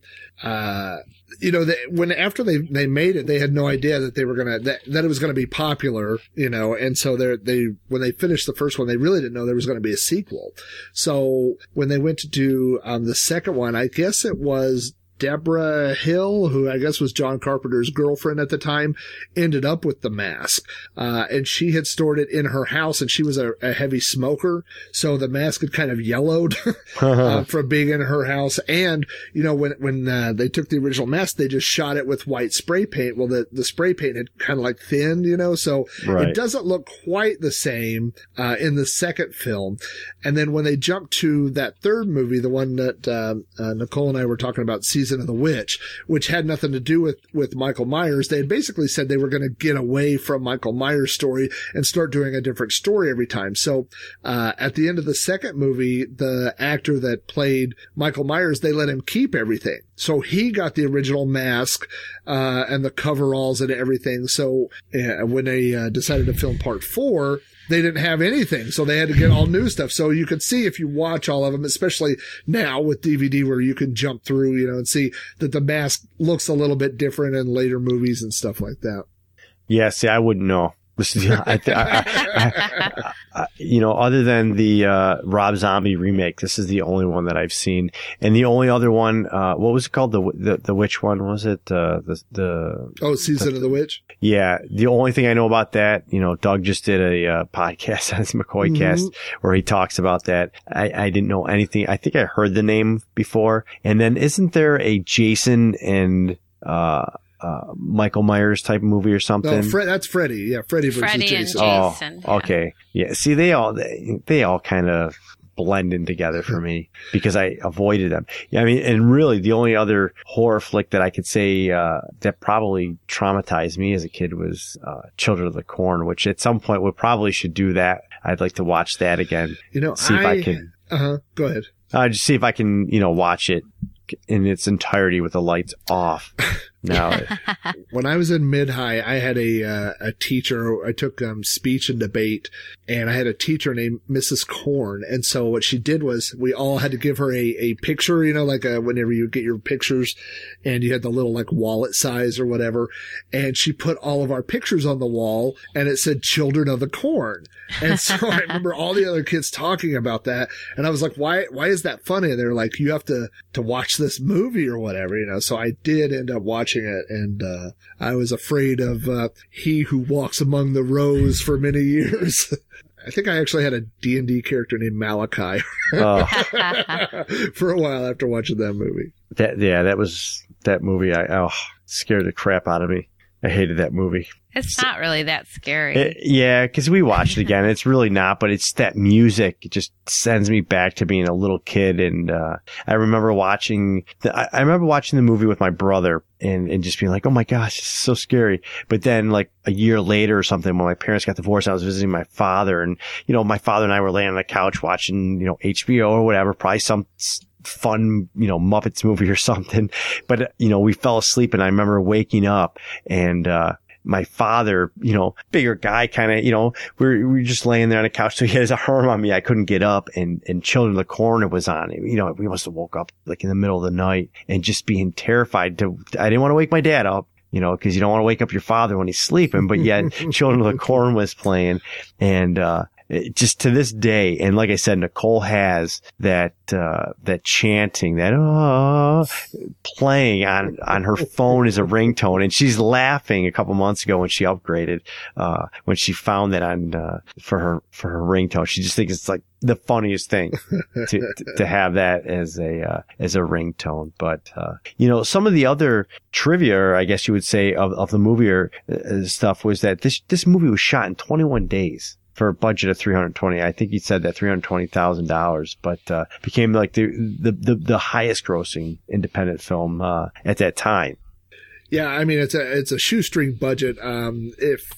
after they made it, they had no idea that they were that it was gonna be popular, and so when they finished the first one, they really didn't know there was gonna be a sequel. So when they went to do, the second one, I guess it was Deborah Hill, who I guess was John Carpenter's girlfriend at the time, ended up with the mask. And she had stored it in her house, and she was a heavy smoker. So the mask had kind of yellowed from being in her house. And, when they took the original mask, they just shot it with white spray paint. Well, the spray paint had kind of like thinned, so It doesn't look quite the same, in the second film. And then when they jumped to that third movie, the one that, Nicole and I were talking about, Season of the Witch, which had nothing to do with Michael Myers. They had basically said they were going to get away from Michael Myers' story and start doing a different story every time. So, at the end of the second movie, the actor that played Michael Myers, they let him keep everything. So he got the original mask, and the coveralls and everything. So, when they, decided to film part 4, they didn't have anything, so they had to get all new stuff. So you could see if you watch all of them, especially now with DVD where you can jump through, and see that the mask looks a little bit different in later movies and stuff like that. Yeah, see, I wouldn't know. Other than the Rob Zombie remake, this is the only one that I've seen, and the only other one. What was it called? The witch one, was it? Season of the Witch. Yeah, the only thing I know about that, Doug just did a podcast on his McCoy Cast where he talks about that. I didn't know anything. I think I heard the name before, and then isn't there a Jason and Michael Myers type movie or something? No, that's Freddy. Yeah, Freddy versus Jason. Oh, okay. Yeah. See, they all kind of blend in together for me because I avoided them. Yeah, I mean, and really the only other horror flick that I could say that probably traumatized me as a kid was Children of the Corn, which at some point we probably should do that. I'd like to watch that again. See if I can. Go ahead. Just see if I can, watch it in its entirety with the lights off. No. When I was in mid-high, I had a teacher. I took speech and debate, and I had a teacher named Mrs. Korn. And so what she did was we all had to give her a picture, whenever you get your pictures, and you had the little like wallet size or whatever. And she put all of our pictures on the wall, and it said Children of the Corn. And so I remember all the other kids talking about that, and I was like, why is that funny? And they're like, you have to watch this movie or whatever, So I did end up watching it, and I was afraid of He Who Walks Among the Rows for many years. I think I actually had a D&D character named Malachi for a while after watching that movie. That movie. Scared the crap out of me. I hated that movie. It's not really that scary. Because we watched it again. It's really not, but it's that music. It just sends me back to being a little kid. And I remember watching the movie with my brother and just being like, oh my gosh, this is so scary. But then like a year later or something, when my parents got divorced, I was visiting my father, and my father and I were laying on the couch watching HBO or whatever, probably some fun, Muppets movie or something. But, we fell asleep, and I remember waking up, and my father, bigger guy, kind of, we were just laying there on the couch. So he had his arm on me. I couldn't get up, and Children of the Corn was on. We must have woke up like in the middle of the night and just being terrified. I didn't want to wake my dad up, because you don't want to wake up your father when he's sleeping, but yet Children of the Corn was playing, and, just to this day, and like I said, Nicole has that chanting, that playing on her phone as a ringtone, and she's laughing a couple months ago when she upgraded, when she found that on for her ringtone. She just thinks it's like the funniest thing to have that as a ringtone. But some of the other trivia, or I guess you would say, of the movie or stuff was that this movie was shot in 21 days. For a budget of $320, I think he said that $320,000, but became like the highest grossing independent film at that time. Yeah, I mean it's a shoestring budget. And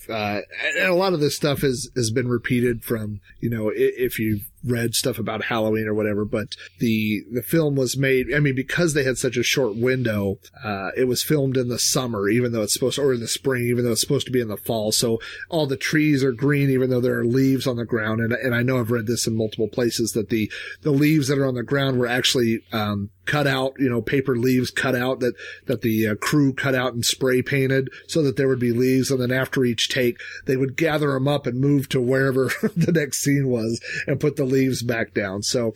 a lot of this stuff has been repeated from if you've read stuff about Halloween or whatever, but the film was made, because they had such a short window, it was filmed in the summer, even though it's supposed to, or in the spring, even though it's supposed to be in the fall. So all the trees are green, even though there are leaves on the ground. And I know I've read this in multiple places that the leaves that are on the ground were actually, cut out, paper leaves cut out that the crew cut out and spray painted so that there would be leaves. And then after each take, they would gather them up and move to wherever the next scene was and put the leaves back down. So,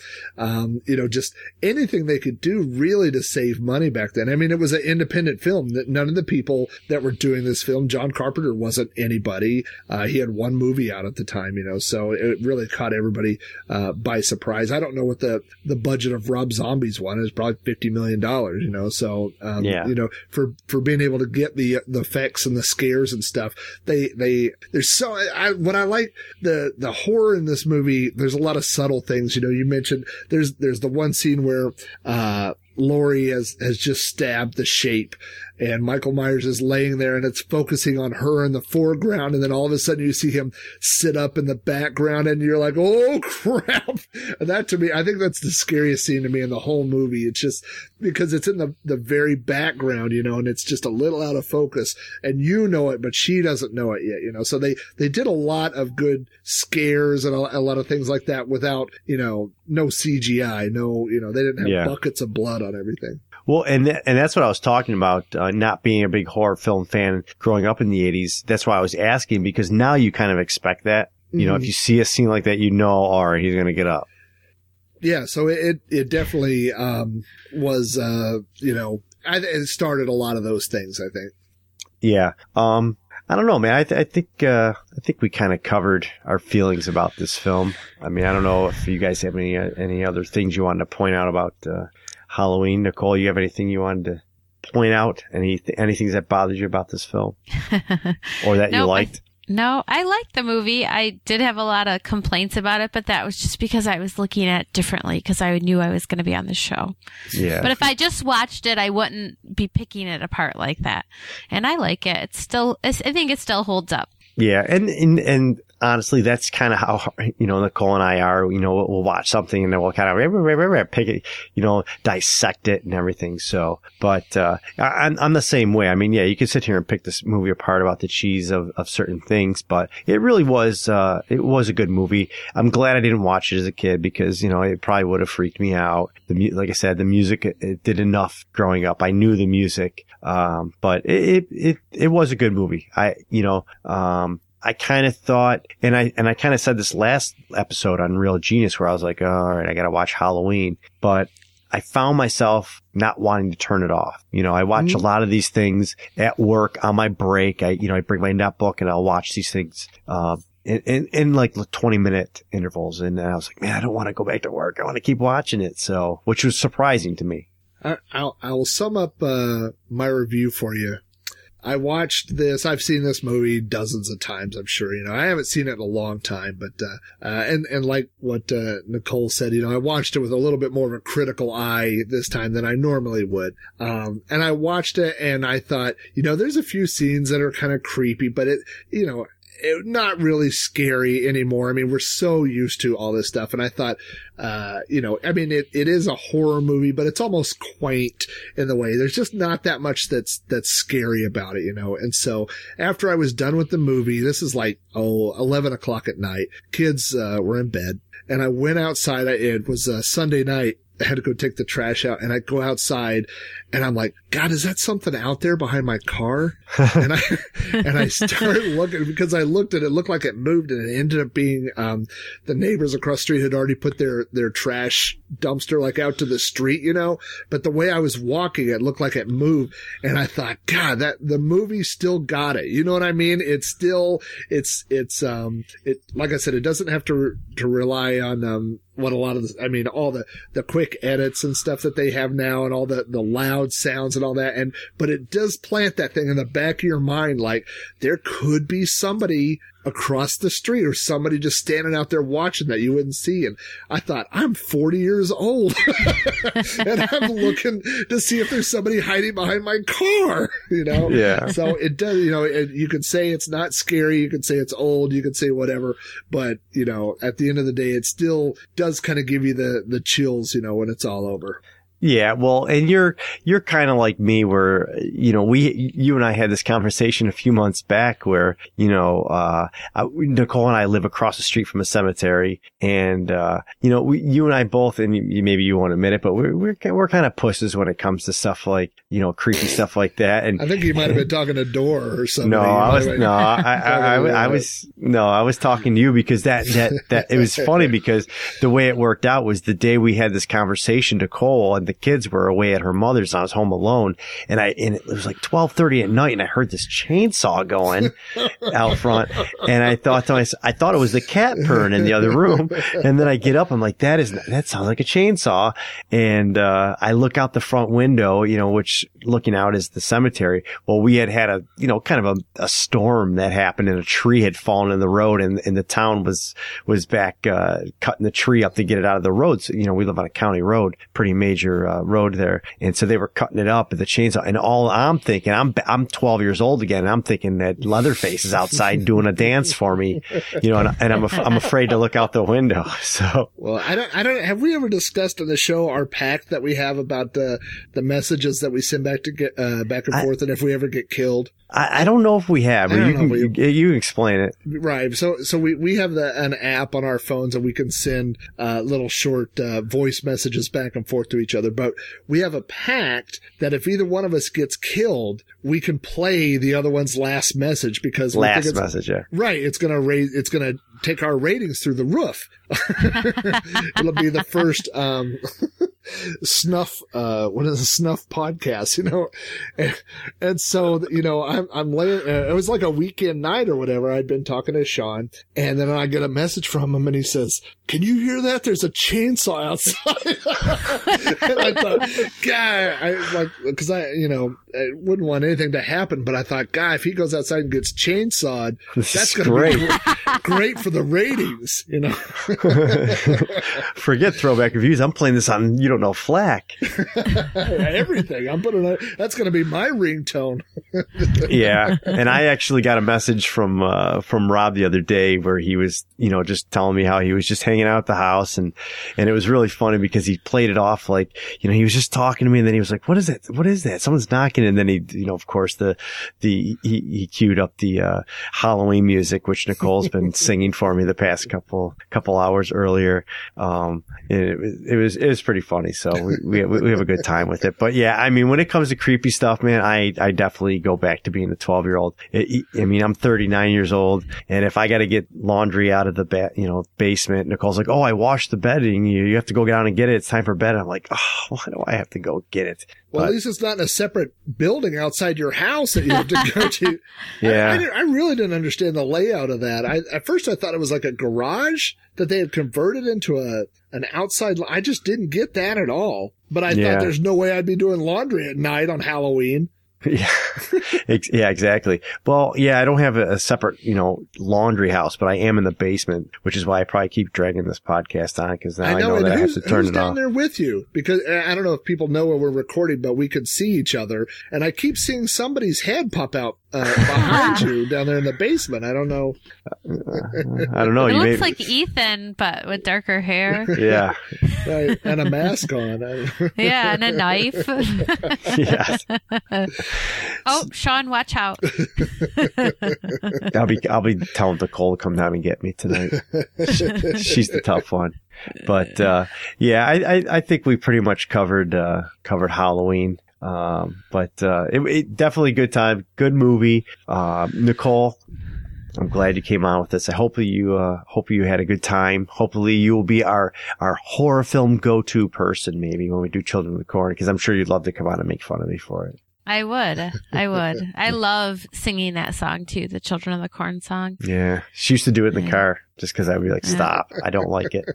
just anything they could do really to save money back then. It was an independent film that none of the people that were doing this film, John Carpenter wasn't anybody. He had one movie out at the time, so it really caught everybody, by surprise. I don't know what the budget of Rob Zombie's one is, probably $50 million, so, for being able to get the effects and the scares and stuff, there's so, what I like, the horror in this movie, there's a lot of subtle things. You mentioned there's the one scene where Laurie has just stabbed the Shape, and Michael Myers is laying there, and it's focusing on her in the foreground, and then all of a sudden you see him sit up in the background, and you're like, oh crap. And that, to me, I think that's the scariest scene to me in the whole movie. It's just because it's in the very background, and it's just a little out of focus, and it, but she doesn't know it yet, so they did a lot of good scares and a lot of things like that without, no CGI, they didn't have buckets of blood on everything. Well, and that's what I was talking about, not being a big horror film fan growing up in the 80s. That's why I was asking, because now you kind of expect that. You know, if you see a scene like that, you know, all right, he's going to get up. Yeah, so it definitely was, you know, it started a lot of those things, I think. Yeah. I don't know, man. I think we kind of covered our feelings about this film. I mean, I don't know if you guys have any other things you wanted to point out about Halloween. Nicole, you have anything you wanted to point out? Anything that bothered you about this film, or that you liked? No, I liked the movie. I did have a lot of complaints about it, but that was just because I was looking at it differently because I knew I was going to be on the show. Yeah. But if I just watched it, I wouldn't be picking it apart like that. And I like it. I think it still holds up. Yeah. And honestly, that's kind of how, you know, Nicole and I are. You know, we'll watch something and then we'll kind of pick it, you know, dissect it and everything. So, but I'm the same way. I mean, yeah, you could sit here and pick this movie apart about the cheese of certain things, but it really was a good movie. I'm glad I didn't watch it as a kid because, you know, it probably would have freaked me out. Like I said, the music, it did enough growing up. I knew the music, but it was a good movie. I kind of thought, and I kind of said this last episode on Real Genius where I was like, oh, all right, I got to watch Halloween, but I found myself not wanting to turn it off. You know, I watch a lot of these things at work on my break. I bring my notebook and I'll watch these things, in like 20-minute intervals. And I was like, man, I don't want to go back to work. I want to keep watching it. So, which was surprising to me. I will sum up, my review for you. I watched this. I've seen this movie dozens of times, I'm sure. You know, I haven't seen it in a long time, but, and like what, Nicole said, you know, I watched it with a little bit more of a critical eye this time than I normally would. And I watched it and I thought, you know, there's a few scenes that are kind of creepy, but not really scary anymore. I mean, we're so used to all this stuff. And I thought, you know, I mean, it is a horror movie, but it's almost quaint in the way. There's just not that much that's scary about it, you know? And so after I was done with the movie, this is like, 11 o'clock at night, kids, were in bed and I went outside. It was Sunday night. I had to go take the trash out and I go outside and I'm like, God, is that something out there behind my car? and I started looking because I looked at it, looked like it moved and it ended up being, the neighbors across the street had already put their trash dumpster like out to the street, you know, but the way I was walking, it looked like it moved. And I thought, God, the movie still got it. You know what I mean? It's still, like I said, it doesn't have to rely on, what a lot of all the quick edits and stuff that they have now and all the loud sounds and all that. But it does plant that thing in the back of your mind. Like there could be somebody across the street or somebody just standing out there watching that you wouldn't see. And I thought, I'm 40 years old and I'm looking to see if there's somebody hiding behind my car, you know? Yeah. So it does, you know, you could say it's not scary. You could say it's old. You could say whatever, but you know, at the end of the day, it still does kind of give you the chills, you know, when it's all over. Yeah, well, and you're kind of like me where, you know, you and I had this conversation a few months back where, you know, Nicole and I live across the street from a cemetery and, you know, you and I both, and maybe you won't admit it, but we're kind of pusses when it comes to stuff like, you know, creepy stuff like that. And I think you might have been talking to Dora or something. No, I was talking to you because that it was funny because the way it worked out was the day we had this conversation, Nicole and the kids were away at her mother's and I was home alone and it was like 12:30 at night and I heard this chainsaw going out front and I thought to myself, I thought it was the cat purring in the other room. And then I get up, I'm like, that sounds like a chainsaw. And, I look out the front window, you know, which looking out is the cemetery. Well, we had a, you know, kind of a storm that happened and a tree had fallen in the road and the town was back, cutting the tree up to get it out of the road. So, you know, we live on a county road, pretty major road there. And so they were cutting it up with the chainsaw. And all I'm thinking, I'm 12 years old again. And I'm thinking that Leatherface is outside doing a dance for me, you know, and I'm afraid to look out the window. So, well, I don't, have we ever discussed on the show our pact that we have about the messages that we send back and forth and if we ever get killed? I don't know if we have. You explain it. Right. So we have an app on our phones and we can send little short voice messages back and forth to each other. But we have a pact that if either one of us gets killed, we can play the other one's last message because last message, yeah. Right. It's going to take our ratings through the roof. It'll be the first snuff what is a snuff podcast, you know? And so, you know, I'm laying, it was like a weekend night or whatever. I'd been talking to Sean and then I get a message from him and he says, "Can you hear that? There's a chainsaw outside." And I thought, God, cause I wouldn't want anything to happen, but I thought, God, if he goes outside and gets chainsawed, that's going to be great for the ratings, you know? Forget throwback reviews. I'm playing this on, you don't know, FLAC. Everything. I'm putting that's going to be my ringtone. Yeah. And I actually got a message from Rob the other day where he was, you know, just telling me how he was just hanging out at the house and it was really funny because he played it off like, you know, he was just talking to me and then he was like, "What is that? What is that? Someone's knocking." And then he, you know, of course he queued up the Halloween music, which Nicole's been singing for me the past couple hours earlier. It was pretty funny. So we have a good time with it. But yeah, I mean, when it comes to creepy stuff, man, I definitely go back to being a 12-year-old. I mean, I'm 39 years old, and if I got to get laundry out of the basement, Nicole's like, "Oh, I washed the bedding. You have to go down and get it. It's time for bed." And I'm like, "Oh, why do I have to go get it?" Well, at least it's not in a separate building outside your house that you have to go to. Yeah. I really didn't understand the layout of that. At first I thought it was like a garage that they had converted into an outside. I just didn't get that at all. But I thought there's no way I'd be doing laundry at night on Halloween. Yeah. Yeah, exactly. Well, yeah, I don't have a separate, you know, laundry house, but I am in the basement, which is why I probably keep dragging this podcast on because now I know that I have to turn it off. Who's down there with you? Because I don't know if people know where we're recording, but we could see each other, and I keep seeing somebody's head pop out behind you down there in the basement. I don't know. I don't know. It looks like Ethan, but with darker hair. Yeah. Right. And a mask on. Yeah, and a knife. Yes. Oh, Sean, watch out. I'll be telling Nicole to come down and get me tonight. She's the tough one. But yeah, I think we pretty much covered Halloween. But it definitely a good time, good movie. Nicole, I'm glad you came on with us. I hope you had a good time. Hopefully you will be our horror film go-to person maybe when we do Children of the Corn, because I'm sure you'd love to come on and make fun of me for it. I would. I love singing that song too, the Children of the Corn song. Yeah. She used to do it in the car just because I'd be like, "Stop. I don't like it."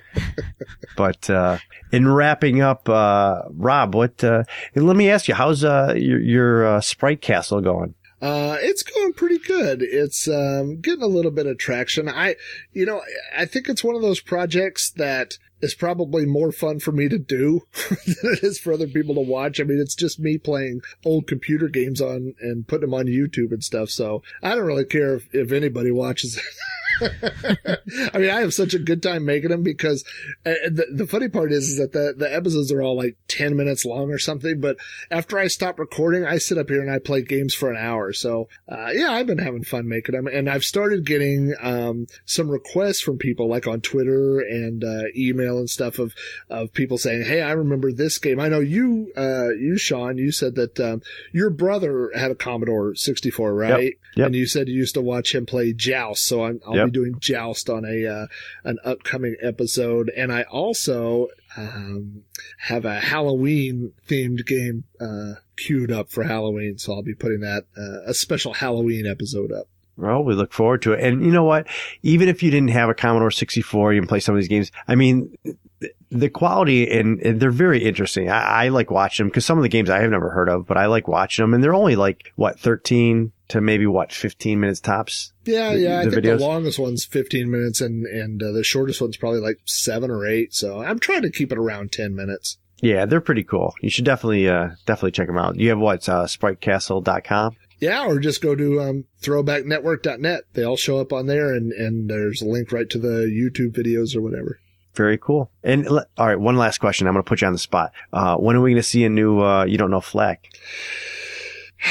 But, in wrapping up, Rob, let me ask you, how's, your Sprite Castle going? It's going pretty good. It's, getting a little bit of traction. I think it's one of those projects that is probably more fun for me to do than it is for other people to watch. I mean, it's just me playing old computer games on and putting them on YouTube and stuff. So I don't really care if anybody watches it. I mean, I have such a good time making them because the funny part is that the episodes are all like 10 minutes long or something. But after I stop recording, I sit up here and I play games for an hour. So, yeah, I've been having fun making them. And I've started getting, some requests from people like on Twitter and, email and stuff of people saying, "Hey, I remember this game." I know you, Sean, you said that, your brother had a Commodore 64, right? Yep. And you said you used to watch him play Joust. So I'll be doing Joust on an upcoming episode. And I also, have a Halloween themed game, queued up for Halloween. So I'll be putting that, a special Halloween episode up. Well, we look forward to it. And you know what? Even if you didn't have a Commodore 64, you can play some of these games. I mean, the quality and they're very interesting. I like watching them because some of the games I have never heard of, but I like watching them. And they're only like, 13 to maybe 15 minutes tops? Yeah. I think the longest one's 15 minutes and the shortest one's probably like 7 or 8. So I'm trying to keep it around 10 minutes. Yeah, they're pretty cool. You should definitely check them out. You have spritecastle.com? Yeah, or just go to throwbacknetwork.net. They all show up on there, and there's a link right to the YouTube videos or whatever. Very cool. And all right, one last question. I'm going to put you on the spot. When are we going to see a new You Don't Know FLAC?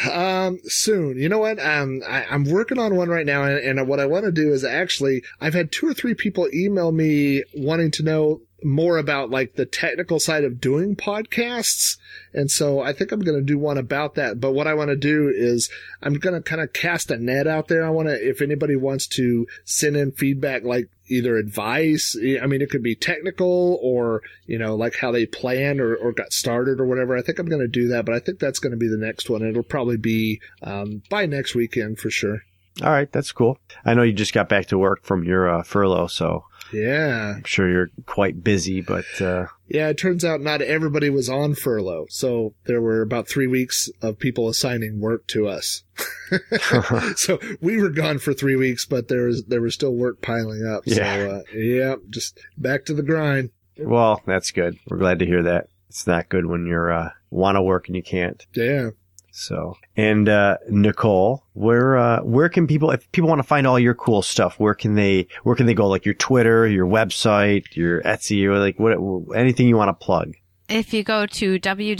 Soon. You know what? I'm working on one right now, and what I want to do is I've had 2 or 3 people email me wanting to know more about like the technical side of doing podcasts. And so I think I'm going to do one about that. But what I want to do is I'm going to kind of cast a net out there. If anybody wants to send in feedback, like either advice, I mean, it could be technical or, like how they planned or got started or whatever. I think I'm going to do that, but I think that's going to be the next one. It'll probably be, by next weekend for sure. All right. That's cool. I know you just got back to work from your furlough, so. Yeah. I'm sure you're quite busy, but, yeah, it turns out not everybody was on furlough. So there were about 3 weeks of people assigning work to us. So we were gone for 3 weeks, but there was still work piling up. Yeah. So, just back to the grind. Well, that's good. We're glad to hear that. It's not good when you're, want to work and you can't. Yeah. So, and, Nicole, where can people, if people want to find all your cool stuff, where can they go? Like your Twitter, your website, your Etsy, or like anything you want to plug? If you go to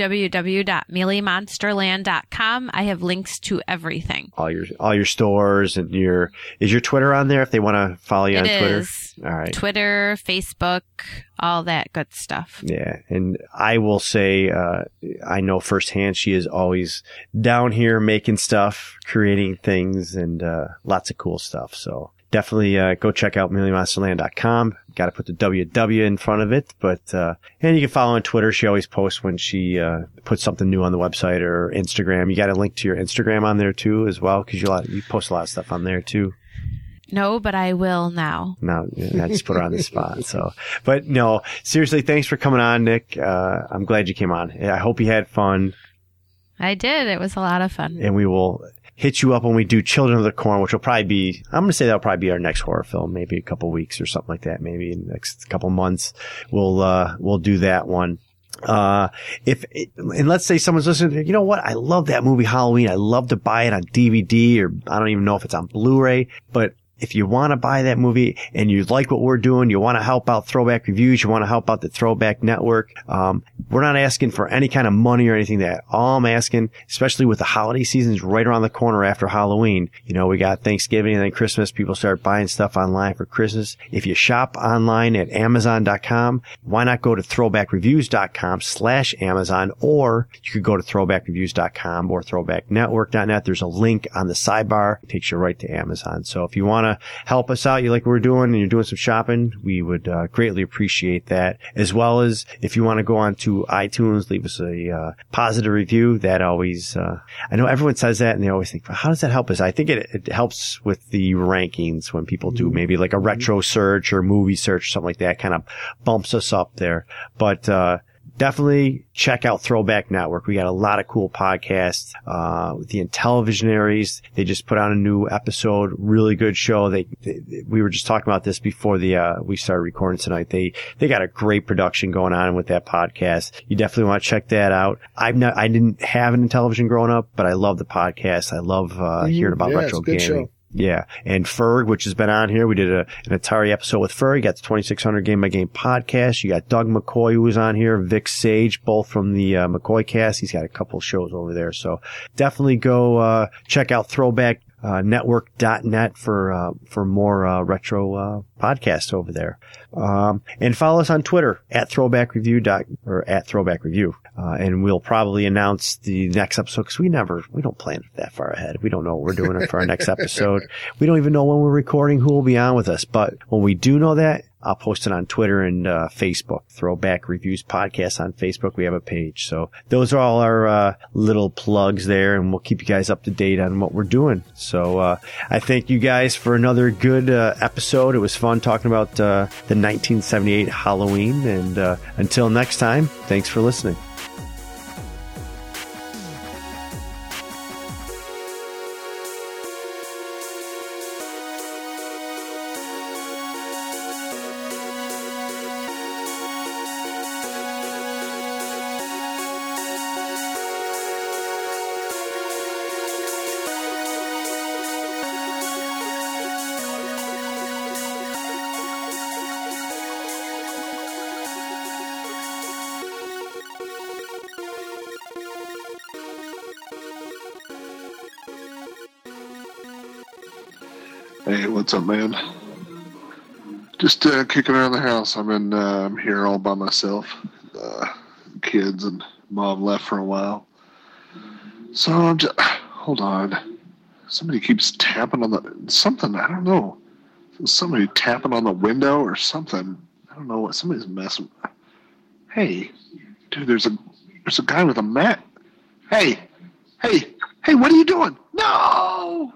www.mealymonsterland.com, I have links to everything. All your stores and is your Twitter on there if they want to follow you on Twitter? It is. All right. Twitter, Facebook, all that good stuff. Yeah. And I will say, I know firsthand she is always down here making stuff, creating things, and lots of cool stuff. So definitely go check out MealyMonsterland.com. Got to put the WW in front of it, but and you can follow on Twitter. She always posts when she puts something new on the website or Instagram. You got a link to your Instagram on there too, as well, because you post a lot of stuff on there too. No, but I will now. No, I just put her on the spot. So, but no, seriously, thanks for coming on, Nick. I'm glad you came on. I hope you had fun. I did. It was a lot of fun. And we will hit you up when we do Children of the Corn, which will probably be, I'm going to say that'll probably be our next horror film, maybe a couple weeks or something like that. Maybe in the next couple months, we'll do that one. And let's say someone's listening, you know what? I love that movie Halloween. I love to buy it on DVD, or I don't even know if it's on Blu-ray, but if you want to buy that movie and you like what we're doing, you want to help out Throwback Reviews, you want to help out the Throwback Network, we're not asking for any kind of money or anything that. All I'm asking, especially with the holiday seasons right around the corner after Halloween, we got Thanksgiving and then Christmas. People start buying stuff online for Christmas. If you shop online at Amazon.com, why not go to throwbackreviews.com/Amazon, or you could go to throwbackreviews.com or throwbacknetwork.net. There's a link on the sidebar. It takes you right to Amazon. So if you want to help us out, you like what we're doing, and you're doing some shopping, we would greatly appreciate that. As well as if you want to go on to iTunes, leave us a positive review. That always, I know everyone says that and they always think, well, how does that help us? I think it helps with the rankings when people do maybe like a retro search or movie search or something like that, kind of bumps us up there. But definitely check out Throwback Network. We got a lot of cool podcasts. With the Intellivisionaries, they just put out a new episode. Really good show. We were just talking about this before we started recording tonight. They got a great production going on with that podcast. You definitely want to check that out. I didn't have an Intellivision growing up, but I love the podcast. I love hearing about retro gaming. Show. Yeah. And Ferg, which has been on here. We did an Atari episode with Ferg. You got the 2600 Game by Game podcast. You got Doug McCoy, who was on here, Vic Sage, both from the McCoy cast. He's got a couple of shows over there. So definitely go check out throwbacknetwork.net for more retro podcasts over there. And follow us on Twitter at @throwbackreview. And we'll probably announce the next episode, because we don't plan that far ahead. We don't know what we're doing for our next episode. We don't even know when we're recording, who will be on with us. But when we do know that, I'll post it on Twitter and Facebook. Throwback Reviews Podcast on Facebook. We have a page. So those are all our little plugs there, and we'll keep you guys up to date on what we're doing. So I thank you guys for another good episode. It was fun talking about the 1978 Halloween. And until next time, thanks for listening. Hey, what's up, man? Just kicking around the house. I'm here all by myself. Kids and mom left for a while. So I'm just... Hold on. Somebody keeps tapping on something. I don't know. Somebody tapping on the window or something. I don't know what. Somebody's messing. Hey, dude, there's a guy with a mat. Hey, what are you doing? No!